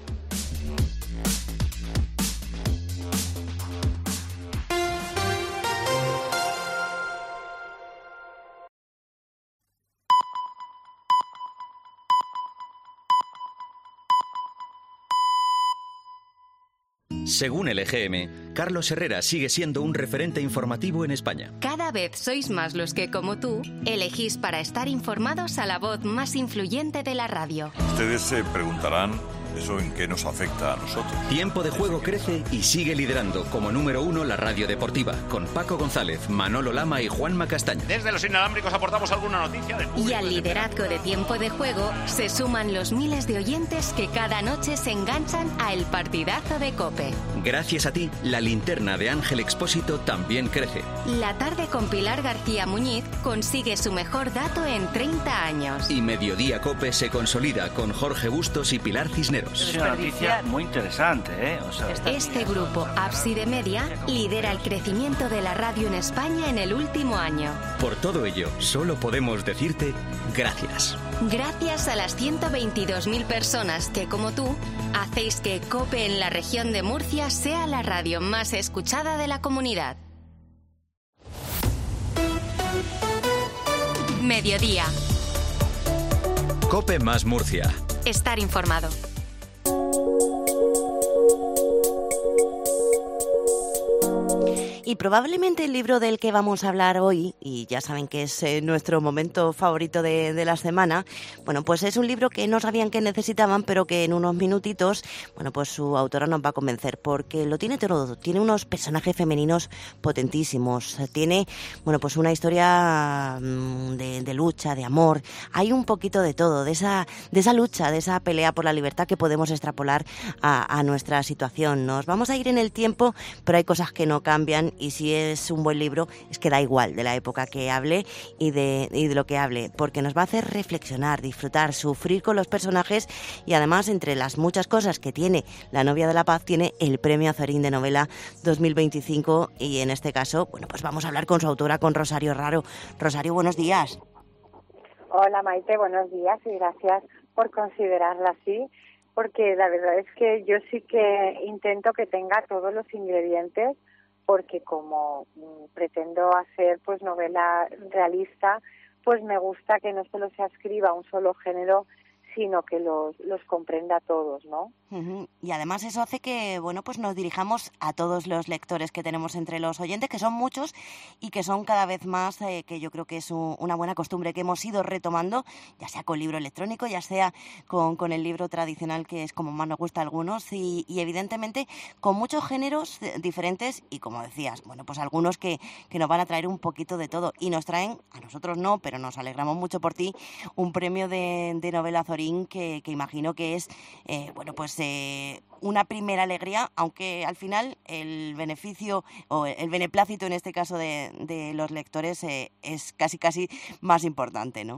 Según el EGM, Carlos Herrera sigue siendo un referente informativo en España. Cada vez sois más los que, como tú, elegís para estar informados a la voz más influyente de la radio. Ustedes se preguntarán, ¿eso en qué nos afecta a nosotros? Tiempo de Juego crece y sigue liderando como número 1 la radio deportiva, con Paco González, Manolo Lama y Juanma Castaño. Desde los inalámbricos aportamos alguna noticia del público. Y al liderazgo de Tiempo de Juego se suman los miles de oyentes que cada noche se enganchan a El Partidazo de COPE. Gracias a ti, la linterna de Ángel Expósito también crece. La tarde con Pilar García Muñiz consigue su mejor dato en 30 años. Y Mediodía COPE se consolida con Jorge Bustos y Pilar Cisneros. Es una noticia muy interesante, ¿eh? Este grupo Ábside Media lidera el crecimiento de la radio en España en el último año. Por todo ello, solo podemos decirte gracias. Gracias a las 122.000 personas que, como tú, hacéis que COPE en la región de Murcia sea la radio más escuchada de la comunidad. Mediodía. COPE más Murcia. Estar informado. Y probablemente el libro del que vamos a hablar hoy, y ya saben que es nuestro momento favorito de la semana, bueno, pues es un libro que no sabían que necesitaban, pero que en unos minutitos, bueno, pues su autora nos va a convencer, porque lo tiene todo. Tiene unos personajes femeninos potentísimos, tiene, bueno, pues una historia de lucha, de amor. Hay un poquito de todo, de esa lucha, de esa pelea por la libertad que podemos extrapolar a nuestra situación. Nos vamos a ir en el tiempo, pero hay cosas que no cambian. Y si es un buen libro, es que da igual de la época que hable y de lo que hable, porque nos va a hacer reflexionar, disfrutar, sufrir con los personajes, y además, entre las muchas cosas que tiene La novia de la paz, tiene el Premio Azorín de Novela 2025, y en este caso, bueno, pues vamos a hablar con su autora, con Rosario Raro. Rosario, buenos días. Hola Maite, buenos días y gracias por considerarla así, porque la verdad es que yo sí que intento que tenga todos los ingredientes, porque como pretendo hacer pues novela realista, pues me gusta que no solo se ascriba a un solo género, sino que los comprenda todos, ¿no? Y además eso hace que, bueno, pues nos dirijamos a todos los lectores que tenemos entre los oyentes, que son muchos y que son cada vez más, que yo creo que es una buena costumbre que hemos ido retomando, ya sea con libro electrónico, ya sea con el libro tradicional, que es como más nos gusta a algunos, y evidentemente con muchos géneros diferentes y, como decías, bueno, pues algunos que nos van a traer un poquito de todo, y nos traen, a nosotros no, pero nos alegramos mucho por ti, un premio de novela Azorín que imagino que es, bueno, pues una primera alegría, aunque al final el beneficio o el beneplácito en este caso de los lectores es casi más importante, ¿no?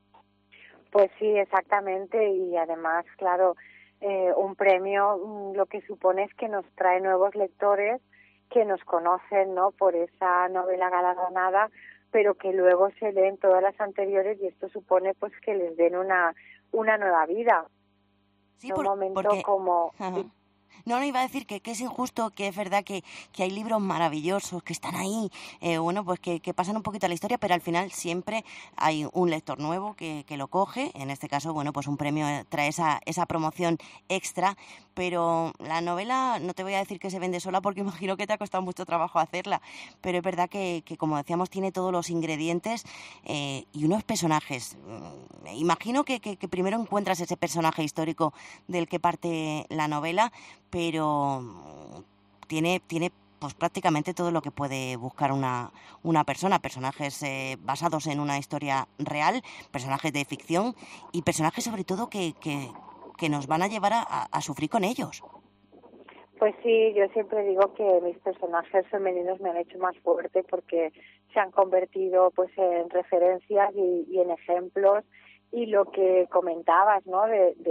Pues sí, exactamente, y además, claro, un premio lo que supone es que nos trae nuevos lectores que nos conocen, ¿no?, por esa novela galardonada, pero que luego se leen todas las anteriores, y esto supone pues que les den una nueva vida. Sí, un momento porque... como... No, iba a decir que es injusto, que es verdad que hay libros maravillosos que están ahí, bueno, pues que pasan un poquito a la historia, pero al final siempre hay un lector nuevo que lo coge. En este caso, bueno, pues un premio trae esa promoción extra, pero la novela, no te voy a decir que se vende sola porque imagino que te ha costado mucho trabajo hacerla, pero es verdad que como decíamos, tiene todos los ingredientes y unos personajes. Imagino que primero encuentras ese personaje histórico del que parte la novela, pero tiene pues prácticamente todo lo que puede buscar una persona, personajes basados en una historia real, personajes de ficción y personajes sobre todo que nos van a llevar a sufrir con ellos. Pues sí, yo siempre digo que mis personajes femeninos me han hecho más fuerte porque se han convertido pues en referencias y en ejemplos, y lo que comentabas, ¿no?,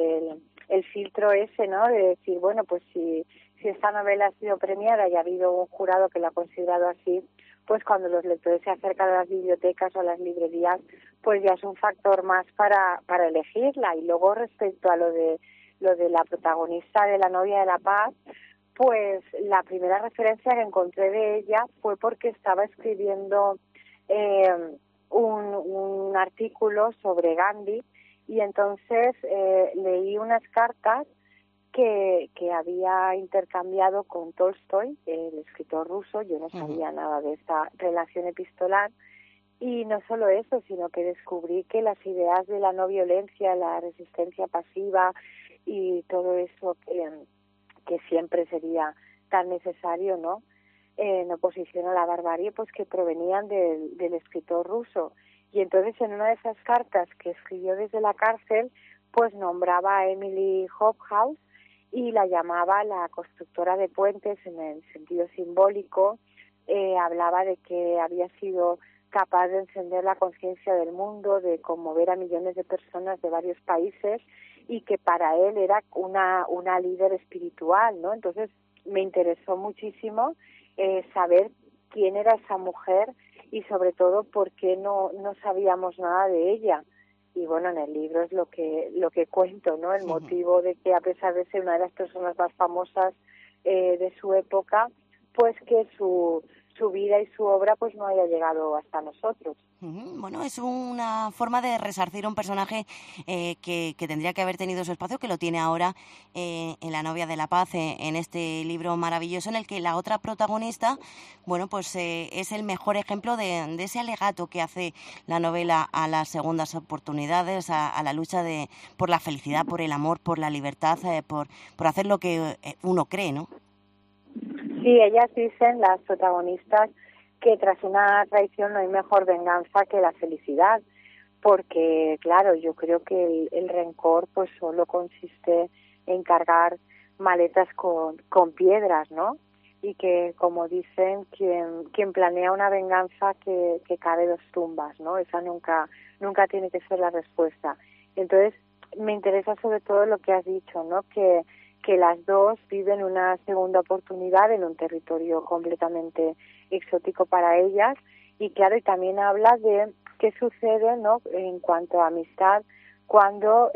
el filtro ese, ¿no?, de decir, bueno, pues si esta novela ha sido premiada y ha habido un jurado que la ha considerado así, pues cuando los lectores se acercan a las bibliotecas o a las librerías, pues ya es un factor más para elegirla. Y luego respecto a lo de la protagonista de La novia de la paz, pues la primera referencia que encontré de ella fue porque estaba escribiendo un artículo sobre Gandhi, y entonces leí unas cartas que había intercambiado con Tolstoy, el escritor ruso. Yo no sabía nada de esta relación epistolar, y no solo eso, sino que descubrí que las ideas de la no violencia, la resistencia pasiva y todo eso que siempre sería tan necesario, ¿no?, en oposición a la barbarie, pues que provenían del escritor ruso. Y entonces en una de esas cartas que escribió desde la cárcel, pues nombraba a Emily Hobhouse y la llamaba la constructora de puentes en el sentido simbólico. Hablaba de que había sido capaz de encender la conciencia del mundo, de conmover a millones de personas de varios países, y que para él era una líder espiritual, ¿no? Entonces me interesó muchísimo saber quién era esa mujer y sobre todo por qué no sabíamos nada de ella. Y bueno, en el libro es lo que cuento, ¿no? El motivo de que, a pesar de ser una de las personas más famosas de su época, pues que su vida y su obra pues no haya llegado hasta nosotros. Bueno, es una forma de resarcir un personaje que tendría que haber tenido su espacio, que lo tiene ahora en La novia de la paz, en este libro maravilloso en el que la otra protagonista, bueno, pues es el mejor ejemplo de ese alegato que hace la novela a las segundas oportunidades, a la lucha por la felicidad, por el amor, por la libertad, por hacer lo que uno cree, ¿no? Sí, ellas dicen, las protagonistas, que tras una traición no hay mejor venganza que la felicidad, porque claro, yo creo que el rencor pues solo consiste en cargar maletas con piedras, ¿no? Y que, como dicen, quien planea una venganza que cabe 2 tumbas, ¿no? Esa nunca tiene que ser la respuesta. Entonces, me interesa sobre todo lo que has dicho, ¿no? Que las dos viven una segunda oportunidad en un territorio completamente exótico para ellas, y claro, y también habla de qué sucede, ¿no?, en cuanto a amistad, cuando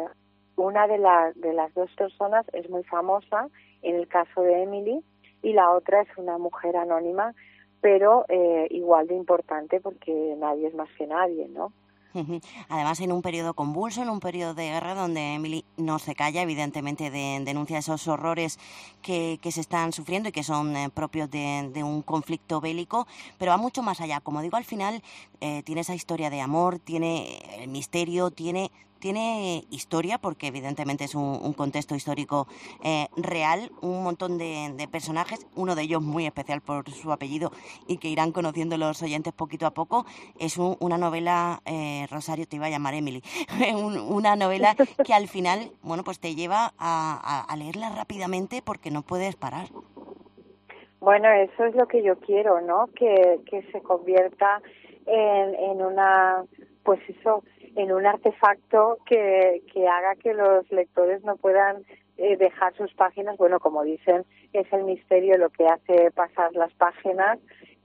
una de las 2 personas es muy famosa, en el caso de Emily, y la otra es una mujer anónima, pero igual de importante, porque nadie es más que nadie, ¿no? Además, en un periodo convulso, en un periodo de guerra donde Emily no se calla, evidentemente denuncia esos horrores que se están sufriendo y que son propios de un conflicto bélico, pero va mucho más allá. Como digo, al final tiene esa historia de amor, tiene el misterio, tiene historia, porque evidentemente es un contexto histórico real, un montón de personajes, uno de ellos muy especial por su apellido y que irán conociendo los oyentes poquito a poco. Es una novela, Rosario, te iba a llamar Emily, una novela que al final, bueno, pues te lleva a leerla rápidamente porque no puedes parar. Bueno, eso es lo que yo quiero, ¿no? Que se convierta en una, pues eso, en un artefacto que haga que los lectores no puedan dejar sus páginas. Bueno, como dicen, es el misterio lo que hace pasar las páginas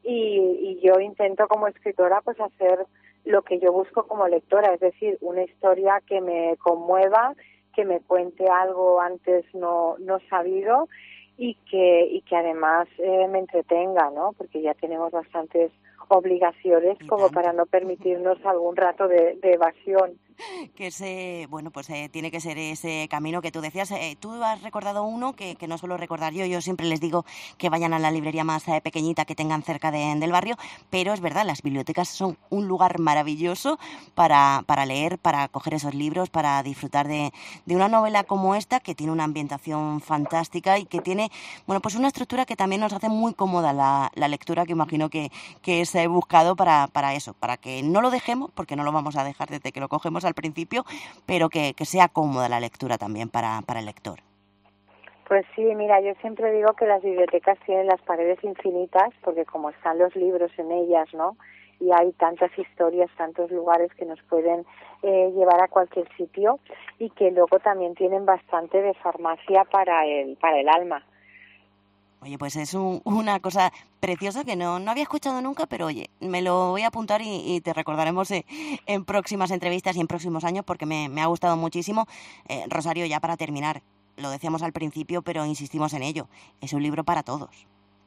y yo intento como escritora pues hacer lo que yo busco como lectora, es decir, una historia que me conmueva, que me cuente algo antes no sabido y que además me entretenga, ¿no? Porque ya tenemos bastantes obligaciones como para no permitirnos algún rato de evasión. Que tiene que ser ese camino que tú decías. Tú has recordado uno que no suelo recordar yo siempre les digo que vayan a la librería más pequeñita que tengan cerca del barrio, pero es verdad, las bibliotecas son un lugar maravilloso para leer, para coger esos libros, para disfrutar de una novela como esta, que tiene una ambientación fantástica y que tiene, bueno, pues una estructura que también nos hace muy cómoda la lectura, que imagino que es buscado para eso, para que no lo dejemos, porque no lo vamos a dejar desde que lo cogemos al principio, pero que sea cómoda la lectura también para el lector. Pues sí, mira, yo siempre digo que las bibliotecas tienen las paredes infinitas, porque como están los libros en ellas, ¿no? Y hay tantas historias, tantos lugares que nos pueden llevar a cualquier sitio, y que luego también tienen bastante de farmacia para el alma. Oye, pues es una cosa preciosa que no había escuchado nunca, pero oye, me lo voy a apuntar y te recordaremos en próximas entrevistas y en próximos años, porque me ha gustado muchísimo. Rosario, ya para terminar, lo decíamos al principio, pero insistimos en ello, es un libro para todos.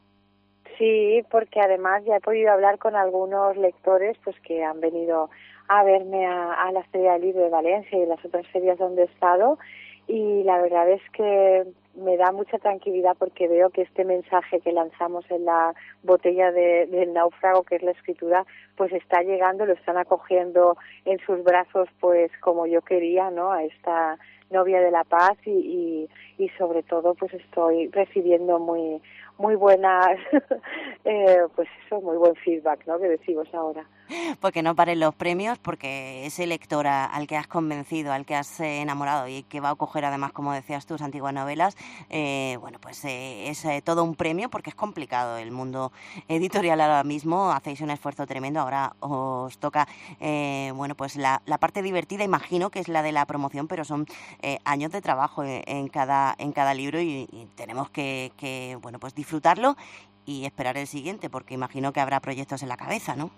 Sí, porque además ya he podido hablar con algunos lectores pues que han venido a verme a la Feria del Libro de Valencia y las otras ferias donde he estado, y la verdad es que me da mucha tranquilidad porque veo que este mensaje que lanzamos en la botella del náufrago, que es la escritura, pues está llegando, lo están acogiendo en sus brazos pues como yo quería, ¿no? A esta novia de la paz y sobre todo pues estoy recibiendo muy buenas, pues eso, muy buen feedback, ¿no? Que decimos ahora. Porque no paren los premios, porque ese lector al que has convencido, al que has enamorado y que va a coger además, como decías tus antiguas novelas, bueno, pues es todo un premio, porque es complicado el mundo editorial ahora mismo. Hacéis un esfuerzo tremendo, ahora os toca, bueno, pues la parte divertida, imagino que es la de la promoción, pero son años de trabajo en cada libro y tenemos que bueno, pues disfrutarlo y esperar el siguiente, porque imagino que habrá proyectos en la cabeza, ¿no?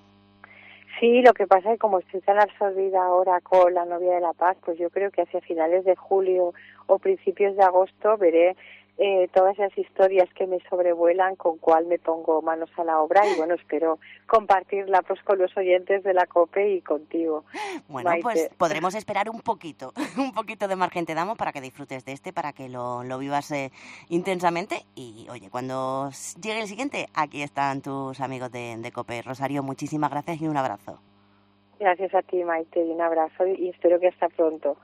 Sí, lo que pasa es que como estoy tan absorbida ahora con La novia de la paz, pues yo creo que hacia finales de julio o principios de agosto veré todas esas historias que me sobrevuelan, con cuál me pongo manos a la obra, y bueno, espero compartirla pues con los oyentes de la COPE y contigo. Bueno, Maite. Pues podremos esperar un poquito de margen te damos para que disfrutes de para que lo vivas intensamente, y oye, cuando llegue el siguiente, aquí están tus amigos de COPE. Rosario, muchísimas gracias y un abrazo. Gracias a ti, Maite, y un abrazo, y espero que hasta pronto.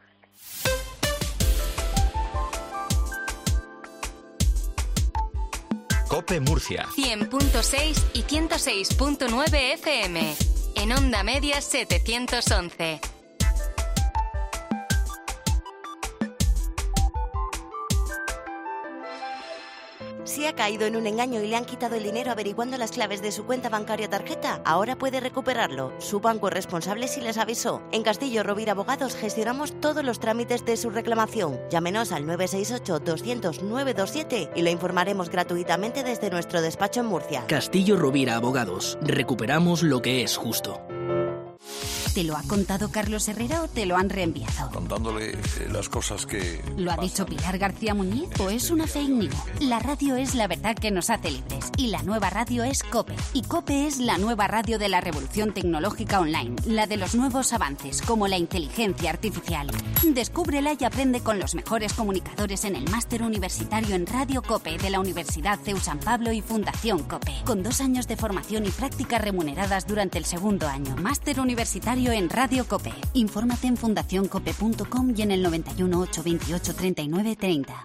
COPE Murcia 100.6 y 106.9 FM. En Onda Media 711. Si ha caído en un engaño y le han quitado el dinero averiguando las claves de su cuenta bancaria o tarjeta, ahora puede recuperarlo. Su banco es responsable si les avisó. En Castillo Rovira Abogados gestionamos todos los trámites de su reclamación. Llámenos al 968-200-927 y lo informaremos gratuitamente desde nuestro despacho en Murcia. Castillo Rovira Abogados. Recuperamos lo que es justo. ¿Te lo ha contado Carlos Herrera o te lo han reenviado? Contándole las cosas que... ¿Lo ha dicho Pilar García Muñiz o es una fake news? La radio es la verdad que nos hace libres y la nueva radio es COPE. Y COPE es la nueva radio de la revolución tecnológica online, la de los nuevos avances como la inteligencia artificial. Descúbrela y aprende con los mejores comunicadores en el máster universitario en Radio COPE de la Universidad CEU San Pablo y Fundación COPE, con 2 años de formación y prácticas remuneradas durante el segundo año. Máster universitario en Radio COPE. Infórmate en fundacioncope.com y en el 91 828 39 30.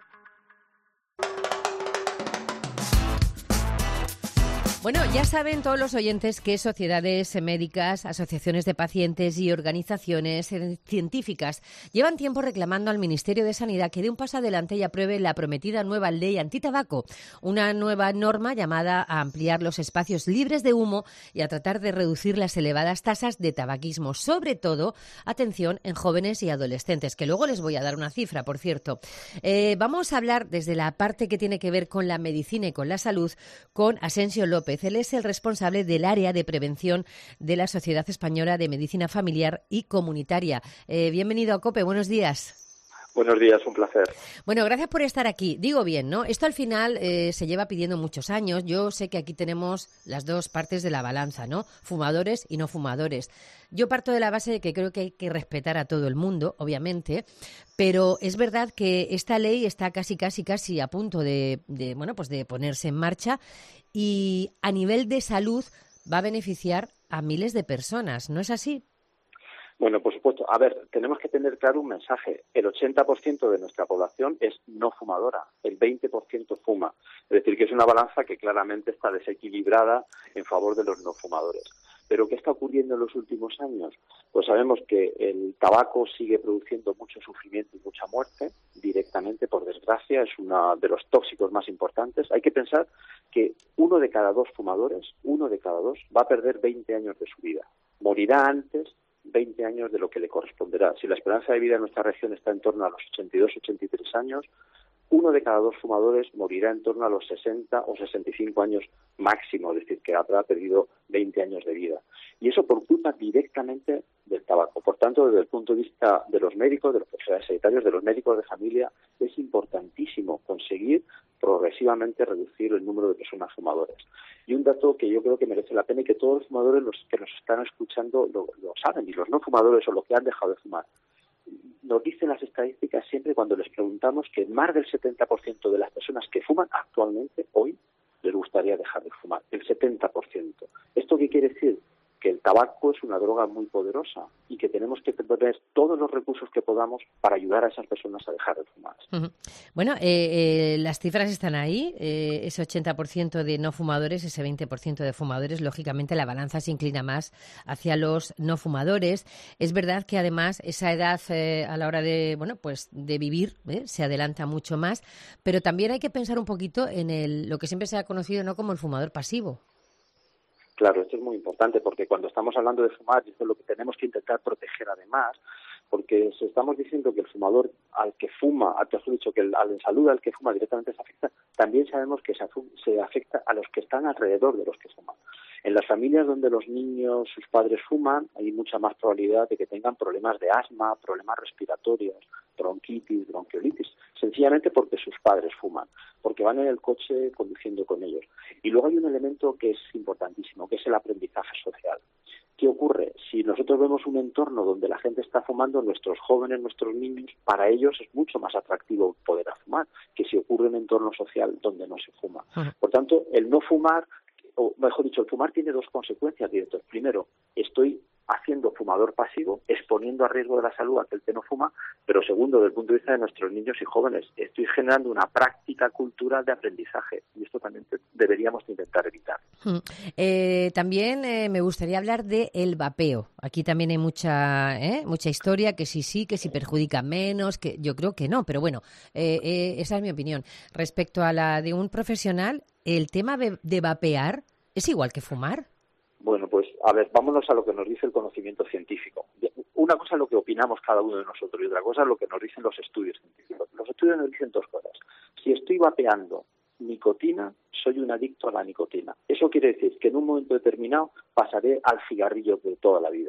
Bueno, ya saben todos los oyentes que sociedades médicas, asociaciones de pacientes y organizaciones científicas llevan tiempo reclamando al Ministerio de Sanidad que dé un paso adelante y apruebe la prometida nueva ley antitabaco, una nueva norma llamada a ampliar los espacios libres de humo y a tratar de reducir las elevadas tasas de tabaquismo, sobre todo, atención, en jóvenes y adolescentes, que luego les voy a dar una cifra, por cierto. Vamos a hablar desde la parte que tiene que ver con la medicina y con la salud con Asensio López. Él es el responsable del área de prevención de la Sociedad Española de Medicina Familiar y Comunitaria. Bienvenido a COPE, buenos días. Buenos días, un placer. Bueno, gracias por estar aquí. Digo bien, ¿no? Esto al final se lleva pidiendo muchos años. Yo sé que aquí tenemos las dos partes de la balanza, ¿no? Fumadores y no fumadores. Yo parto de la base de que creo que hay que respetar a todo el mundo, obviamente, pero es verdad que esta ley está casi a punto de ponerse en marcha y a nivel de salud va a beneficiar a miles de personas, ¿no es así? Bueno, por supuesto. A ver, tenemos que tener claro un mensaje. El 80% de nuestra población es no fumadora, el 20% fuma. Es decir, que es una balanza que claramente está desequilibrada en favor de los no fumadores. ¿Pero qué está ocurriendo en los últimos años? Pues sabemos que el tabaco sigue produciendo mucho sufrimiento y mucha muerte, directamente, por desgracia, es uno de los tóxicos más importantes. Hay que pensar que 1 de cada 2 fumadores, 1 de cada 2, va a perder 20 años de su vida. Morirá antes 20 años de lo que le corresponderá. Si la esperanza de vida en nuestra región está en torno a los 82-83 años, 1 de cada 2 fumadores morirá en torno a los 60 o 65 años máximo, es decir, que habrá perdido 20 años de vida. Y eso por culpa directamente del tabaco. Por tanto, desde el punto de vista de los médicos, de los profesionales sanitarios, de los médicos de familia, es importantísimo conseguir progresivamente reducir el número de personas fumadores. Y un dato que yo creo que merece la pena y que todos los fumadores que nos están escuchando lo saben, y los no fumadores o los que han dejado de fumar. Nos dicen las estadísticas siempre cuando les preguntamos que más del 70% de las personas que fuman actualmente, hoy, les gustaría dejar de fumar. El 70%. ¿Esto qué quiere decir? Que el tabaco es una droga muy poderosa y que tenemos que poner todos los recursos que podamos para ayudar a esas personas a dejar de fumar. Uh-huh. Bueno, las cifras están ahí, ese 80% de no fumadores, ese 20% de fumadores, lógicamente la balanza se inclina más hacia los no fumadores. Es verdad que además esa edad a la hora de vivir se adelanta mucho más, pero también hay que pensar un poquito en lo que siempre se ha conocido no como el fumador pasivo. Claro, esto es muy importante porque cuando estamos hablando de fumar, esto es lo que tenemos que intentar proteger además, porque si estamos diciendo que el fumador al que fuma, que la salud al que fuma directamente se afecta, también sabemos que se afecta a los que están alrededor de los que fuman. En las familias donde los niños, sus padres fuman, hay mucha más probabilidad de que tengan problemas de asma, problemas respiratorios, bronquitis, bronquiolitis, sencillamente porque sus padres fuman, porque van en el coche conduciendo con ellos. Y luego hay un elemento que es importantísimo, que es el aprendizaje social. ¿Qué ocurre? Si nosotros vemos un entorno donde la gente está fumando, nuestros jóvenes, nuestros niños, para ellos es mucho más atractivo poder fumar que si ocurre en un entorno social donde no se fuma. Por tanto, el no fumar, o mejor dicho, el fumar tiene 2 consecuencias directas. Primero, estoy haciendo fumador pasivo, exponiendo a riesgo de la salud a aquel que no fuma, pero segundo, desde el punto de vista de nuestros niños y jóvenes, estoy generando una práctica cultural de aprendizaje y esto también deberíamos intentar evitar. También me gustaría hablar del vapeo. Aquí también hay mucha historia, que sí, que si perjudica menos, que yo creo que no, pero bueno, esa es mi opinión. Respecto a la de un profesional, ¿el tema de vapear es igual que fumar? Bueno, pues a ver, vámonos a lo que nos dice el conocimiento científico. Una cosa es lo que opinamos cada uno de nosotros y otra cosa es lo que nos dicen los estudios científicos. Los estudios nos dicen 2 cosas. Si estoy vapeando nicotina, soy un adicto a la nicotina. Eso quiere decir que en un momento determinado pasaré al cigarrillo de toda la vida.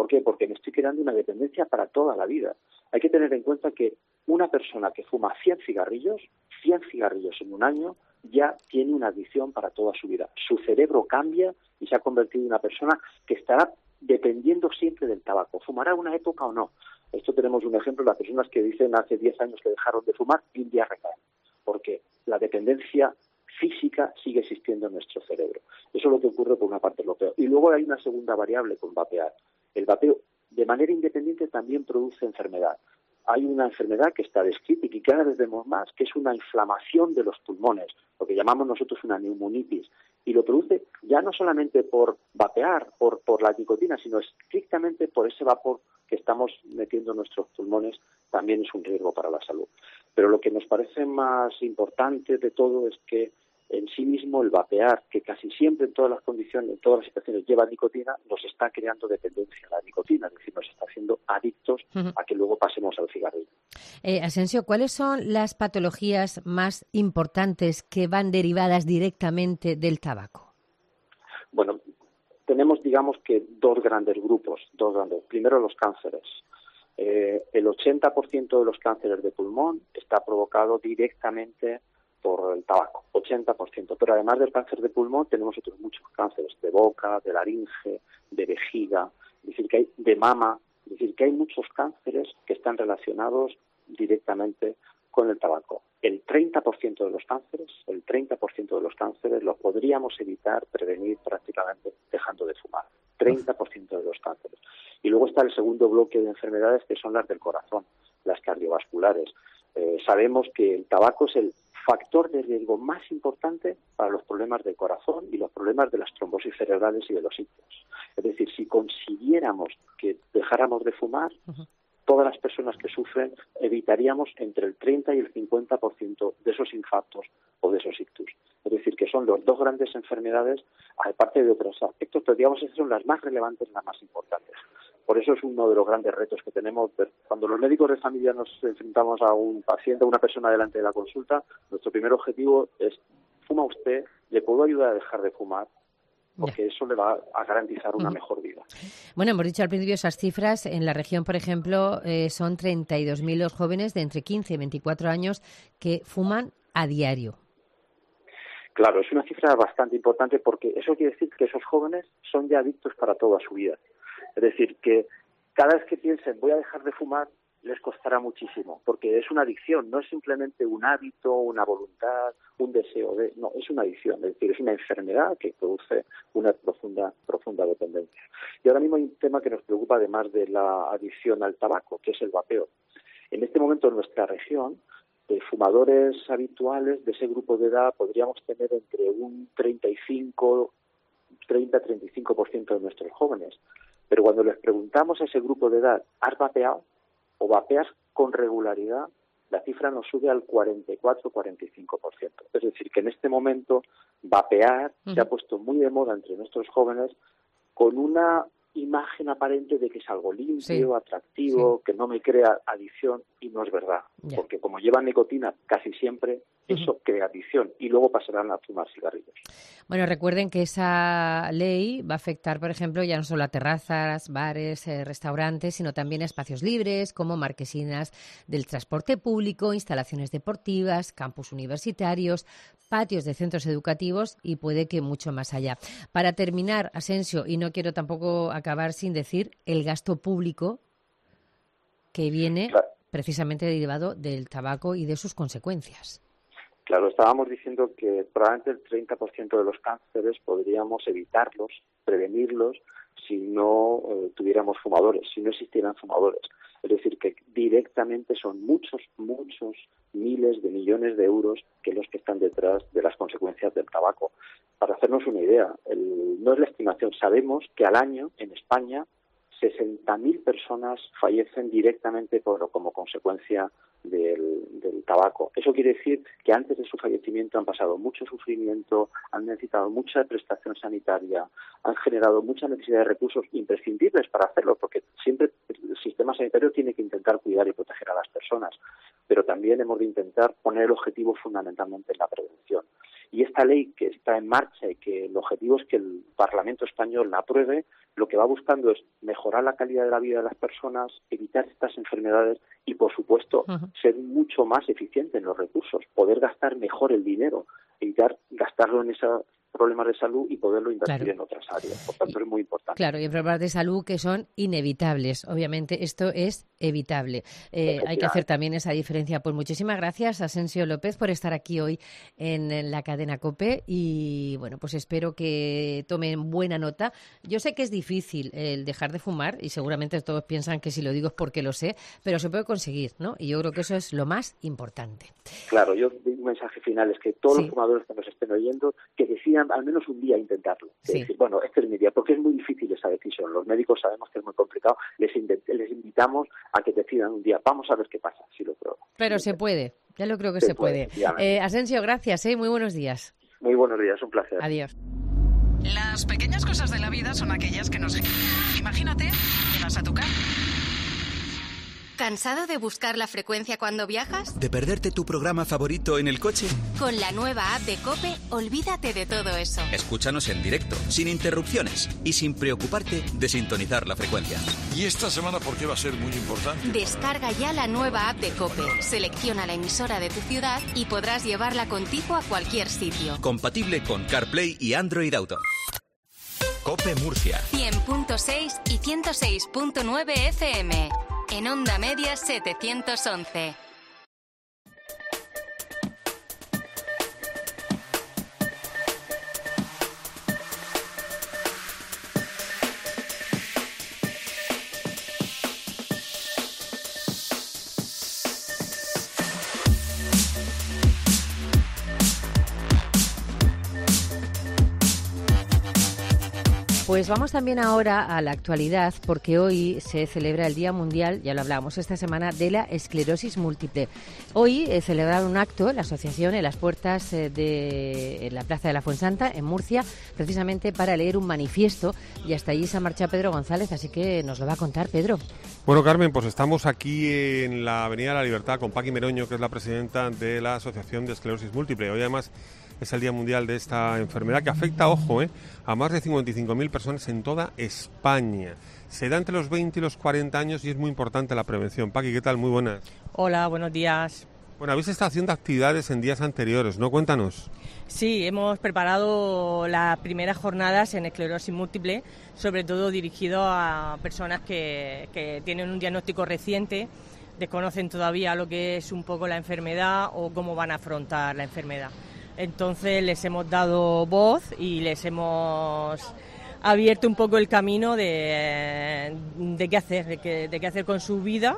¿Por qué? Porque me estoy creando una dependencia para toda la vida. Hay que tener en cuenta que una persona que fuma 100 cigarrillos en un año, ya tiene una adicción para toda su vida. Su cerebro cambia y se ha convertido en una persona que estará dependiendo siempre del tabaco. ¿Fumará una época o no? Esto tenemos un ejemplo, las personas que dicen hace 10 años que dejaron de fumar y un día recaen, porque la dependencia física sigue existiendo en nuestro cerebro. Eso es lo que ocurre por una parte del vapeo. Y luego hay una segunda variable con vapear. El vapeo, de manera independiente, también produce enfermedad. Hay una enfermedad que está descrita y que cada vez vemos más, que es una inflamación de los pulmones, lo que llamamos nosotros una neumonitis, y lo produce ya no solamente por vapear, por la nicotina, sino estrictamente por ese vapor que estamos metiendo en nuestros pulmones, también es un riesgo para la salud. Pero lo que nos parece más importante de todo es que en sí mismo el vapear, que casi siempre en todas las condiciones, en todas las situaciones lleva nicotina, nos está creando dependencia a la nicotina, es decir, nos está haciendo adictos a que luego pasemos al cigarrillo. Asensio, ¿cuáles son las patologías más importantes que van derivadas directamente del tabaco? Bueno, tenemos, digamos que dos grandes grupos. Primero, los cánceres. El 80% de los cánceres de pulmón está provocado directamente por el tabaco, 80%. Pero además del cáncer de pulmón tenemos otros muchos cánceres de boca, de laringe, de vejiga, es decir, que hay de mama, es decir, que hay muchos cánceres que están relacionados directamente con el tabaco. El 30% de los cánceres los podríamos evitar, prevenir prácticamente dejando de fumar. 30% de los cánceres. Y luego está el segundo bloque de enfermedades, que son las del corazón, las cardiovasculares. Sabemos que el tabaco es el factor de riesgo más importante para los problemas del corazón y los problemas de las trombosis cerebrales y de los ictus. Es decir, si consiguiéramos que dejáramos de fumar, todas las personas que sufren evitaríamos entre el 30 y el 50% de esos infartos o de esos ictus. Es decir, que son las dos grandes enfermedades, aparte de otros aspectos, pero digamos que son las más relevantes y las más importantes. Por eso es uno de los grandes retos que tenemos. Cuando los médicos de familia nos enfrentamos a un paciente, a una persona delante de la consulta, nuestro primer objetivo es: ¿fuma usted? ¿Le puedo ayudar a dejar de fumar? Porque eso le va a garantizar una mejor vida. Bueno, hemos dicho al principio esas cifras. En la región, por ejemplo, son 32.000 los jóvenes de entre 15 y 24 años que fuman a diario. Claro, es una cifra bastante importante porque eso quiere decir que esos jóvenes son ya adictos para toda su vida. Es decir, que cada vez que piensen voy a dejar de fumar, les costará muchísimo, porque es una adicción, no es simplemente un hábito, una voluntad, un deseo de... No, es una adicción, es decir, es una enfermedad que produce una profunda dependencia. Y ahora mismo hay un tema que nos preocupa además de la adicción al tabaco, que es el vapeo. En este momento en nuestra región, de fumadores habituales de ese grupo de edad podríamos tener entre un 30-35% de nuestros jóvenes. Pero cuando les preguntamos a ese grupo de edad, ¿has vapeado o vapeas con regularidad?, la cifra nos sube al 44-45%. Es decir, que en este momento vapear se ha puesto muy de moda entre nuestros jóvenes con una imagen aparente de que es algo limpio, atractivo, que no me crea adicción, y no es verdad. Porque como llevan nicotina casi siempre, eso crea adicción y luego pasarán a fumar cigarrillos. Bueno, recuerden que esa ley va a afectar, por ejemplo, ya no solo a terrazas, bares, restaurantes, sino también a espacios libres como marquesinas del transporte público, instalaciones deportivas, campus universitarios, patios de centros educativos y puede que mucho más allá. Para terminar, Asensio, y no quiero tampoco acabar sin decir el gasto público que viene precisamente derivado del tabaco y de sus consecuencias. Claro, estábamos diciendo que probablemente el 30% de los cánceres podríamos evitarlos, prevenirlos, si no tuviéramos fumadores, si no existieran fumadores. Es decir, que directamente son muchos miles de millones de euros que los que están detrás de las consecuencias del tabaco. Para hacernos una idea, no es la estimación, sabemos que al año en España 60.000 personas fallecen directamente como consecuencia del tabaco. Eso quiere decir que antes de su fallecimiento han pasado mucho sufrimiento, han necesitado mucha prestación sanitaria, han generado mucha necesidad de recursos imprescindibles para hacerlo, porque siempre el sistema sanitario tiene que intentar cuidar y proteger a las personas, pero también hemos de intentar poner el objetivo fundamentalmente en la prevención. Y esta ley que está en marcha y que el objetivo es que el Parlamento español la apruebe, lo que va buscando es mejorar la calidad de la vida de las personas, evitar estas enfermedades y, por supuesto, ser mucho más eficiente en los recursos, poder gastar mejor el dinero, evitar gastarlo en esos problemas de salud y poderlo invertir en otras áreas. Por tanto, es muy importante. Claro, y problemas de salud que son inevitables. Obviamente, esto es evitable. Hay que hacer también esa diferencia. Pues muchísimas gracias, Asensio López, por estar aquí hoy en la cadena COPE y, bueno, pues espero que tomen buena nota. Yo sé que es difícil el dejar de fumar y seguramente todos piensan que si lo digo es porque lo sé, pero se puede conseguir, ¿no? Y yo creo que eso es lo más importante. Claro, yo un mensaje final es que todos los fumadores que nos estén oyendo, que decidan al menos un día intentarlo. Decir, bueno, este es mi día, porque es muy difícil esa decisión. Los médicos sabemos que es muy complicado. Les invitamos a que decidan un día. Vamos a ver qué pasa si lo pruebo. Pero se puede, ya lo creo que se puede. Asensio, gracias, muy buenos días. Muy buenos días, un placer. Adiós. Las pequeñas cosas de la vida son aquellas que nos... Imagínate, llegas a tu casa. ¿Cansado de buscar la frecuencia cuando viajas? ¿De perderte tu programa favorito en el coche? Con la nueva app de COPE, olvídate de todo eso. Escúchanos en directo, sin interrupciones y sin preocuparte de sintonizar la frecuencia. ¿Y esta semana por qué va a ser muy importante? Descarga ya la nueva app de COPE, selecciona la emisora de tu ciudad y podrás llevarla contigo a cualquier sitio. Compatible con CarPlay y Android Auto. COPE Murcia. 100.6 y 106.9 FM. En Onda Media 711. Pues vamos también ahora a la actualidad, porque hoy se celebra el Día Mundial, ya lo hablábamos esta semana, de la esclerosis múltiple. Hoy celebraron un acto en la asociación en las puertas de la Plaza de la Fuensanta, en Murcia, precisamente para leer un manifiesto, y hasta allí se ha marchado Pedro González, así que nos lo va a contar Pedro. Bueno, Carmen, pues estamos aquí en la Avenida de la Libertad con Paqui Meroño, que es la presidenta de la Asociación de Esclerosis Múltiple. Hoy además es el Día Mundial de esta enfermedad que afecta, ojo, a más de 55.000 personas en toda España. Se da entre los 20 y los 40 años y es muy importante la prevención. Paqui, ¿qué tal? Muy buenas. Hola, buenos días. Bueno, habéis estado haciendo actividades en días anteriores, ¿no? Cuéntanos. Sí, hemos preparado las primeras jornadas en esclerosis múltiple, sobre todo dirigido a personas que tienen un diagnóstico reciente, desconocen todavía lo que es un poco la enfermedad o cómo van a afrontar la enfermedad. Entonces les hemos dado voz y les hemos abierto un poco el camino de qué hacer, de qué hacer con su vida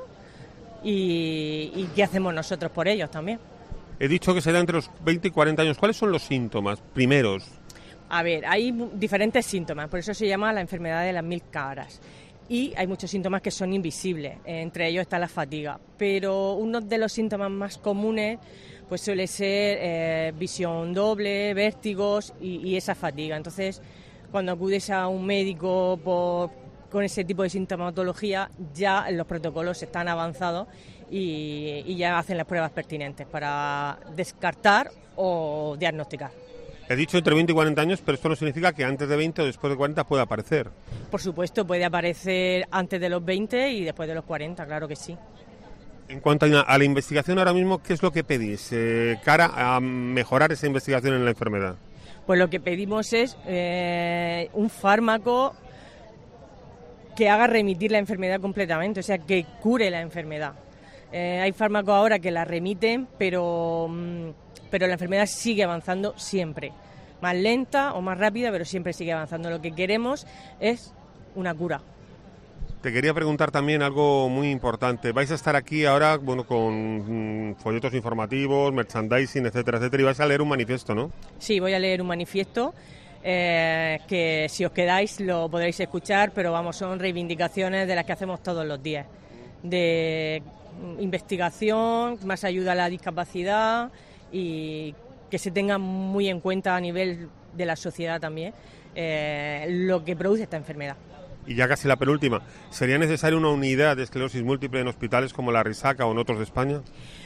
y qué hacemos nosotros por ellos también. He dicho que se da entre los 20 y 40 años. ¿Cuáles son los síntomas primeros? A ver, hay diferentes síntomas, por eso se llama la enfermedad de las 1000 caras. Y hay muchos síntomas que son invisibles, entre ellos está la fatiga. Pero uno de los síntomas más comunes pues suele ser visión doble, vértigos y esa fatiga. Entonces, cuando acudes a un médico con ese tipo de sintomatología, ya los protocolos están avanzados y ya hacen las pruebas pertinentes para descartar o diagnosticar. He dicho entre 20 y 40 años, pero esto no significa que antes de 20 o después de 40 pueda aparecer. Por supuesto, puede aparecer antes de los 20 y después de los 40, claro que sí. En cuanto a la investigación ahora mismo, ¿qué es lo que pedís cara a mejorar esa investigación en la enfermedad? Pues lo que pedimos es un fármaco que haga remitir la enfermedad completamente, o sea, que cure la enfermedad. Hay fármacos ahora que la remiten, pero la enfermedad sigue avanzando siempre. Más lenta o más rápida, pero siempre sigue avanzando. Lo que queremos es una cura. Te quería preguntar también algo muy importante. Vais a estar aquí ahora, bueno, con folletos informativos, merchandising, etcétera, etcétera, y vais a leer un manifiesto, ¿no? Sí, voy a leer un manifiesto que si os quedáis lo podréis escuchar, pero vamos, son reivindicaciones de las que hacemos todos los días. De investigación, más ayuda a la discapacidad y que se tenga muy en cuenta a nivel de la sociedad también lo que produce esta enfermedad. Y ya casi la penúltima, ¿sería necesaria una unidad de esclerosis múltiple en hospitales como la Risaca o en otros de España?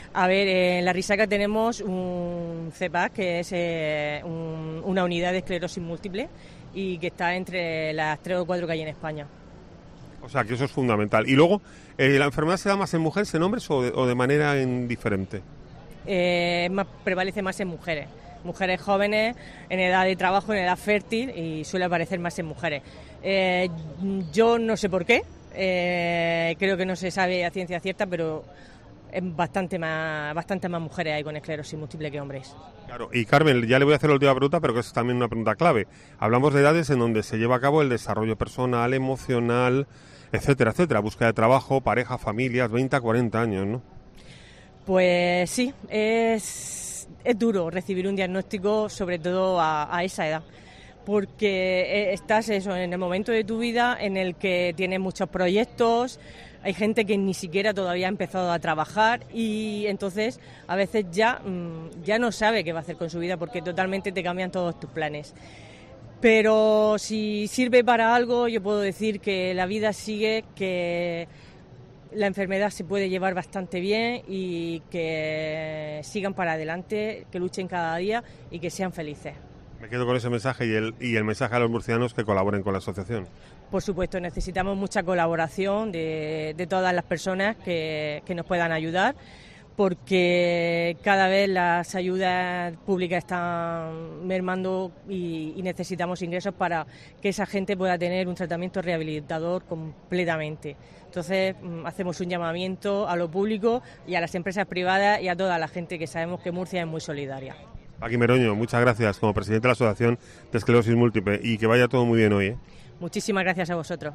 A ver, en La Risaca tenemos un CEPAC, que es una unidad de esclerosis múltiple y que está entre las 3 o 4 que hay en España. O sea, que eso es fundamental. Y luego, ¿la enfermedad se da más en mujeres, en hombres o de manera diferente? Prevalece más en mujeres. Mujeres jóvenes, en edad de trabajo, en edad fértil, y suele aparecer más en mujeres. Yo no sé por qué, creo que no se sabe a ciencia cierta, pero bastante más mujeres hay con esclerosis múltiple que hombres. Claro, y Carmen, ya le voy a hacer la última pregunta, pero que es también una pregunta clave. Hablamos de edades en donde se lleva a cabo el desarrollo personal, emocional, etcétera, etcétera, búsqueda de trabajo, pareja, familias, 20 a 40 años, ¿no? Pues sí, es duro recibir un diagnóstico, sobre todo a esa edad, porque estás en el momento de tu vida en el que tienes muchos proyectos, hay gente que ni siquiera todavía ha empezado a trabajar y entonces a veces ya no sabe qué va a hacer con su vida porque totalmente te cambian todos tus planes. Pero si sirve para algo, yo puedo decir que la vida sigue, que la enfermedad se puede llevar bastante bien y que sigan para adelante, que luchen cada día y que sean felices. Me quedo con ese mensaje y el mensaje a los murcianos que colaboren con la asociación. Por supuesto, necesitamos mucha colaboración de todas las personas que nos puedan ayudar, porque cada vez las ayudas públicas están mermando y necesitamos ingresos para que esa gente pueda tener un tratamiento rehabilitador completamente. Entonces, hacemos un llamamiento a lo público y a las empresas privadas y a toda la gente que sabemos que Murcia es muy solidaria. Paqui Meroño, muchas gracias como presidente de la Asociación de Esclerosis Múltiple y que vaya todo muy bien hoy. Muchísimas gracias a vosotros.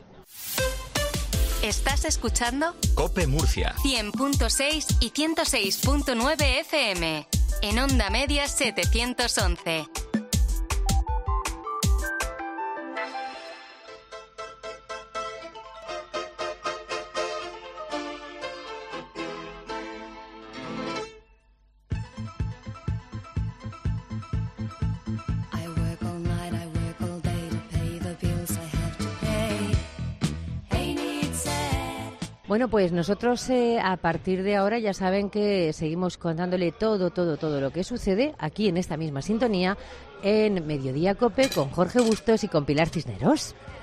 ¿Estás escuchando? COPE Murcia 100.6 y 106.9 FM. En Onda Media 711. Bueno, pues nosotros a partir de ahora ya saben que seguimos contándole todo lo que sucede aquí en esta misma sintonía en Mediodía COPE con Jorge Bustos y con Pilar Cisneros.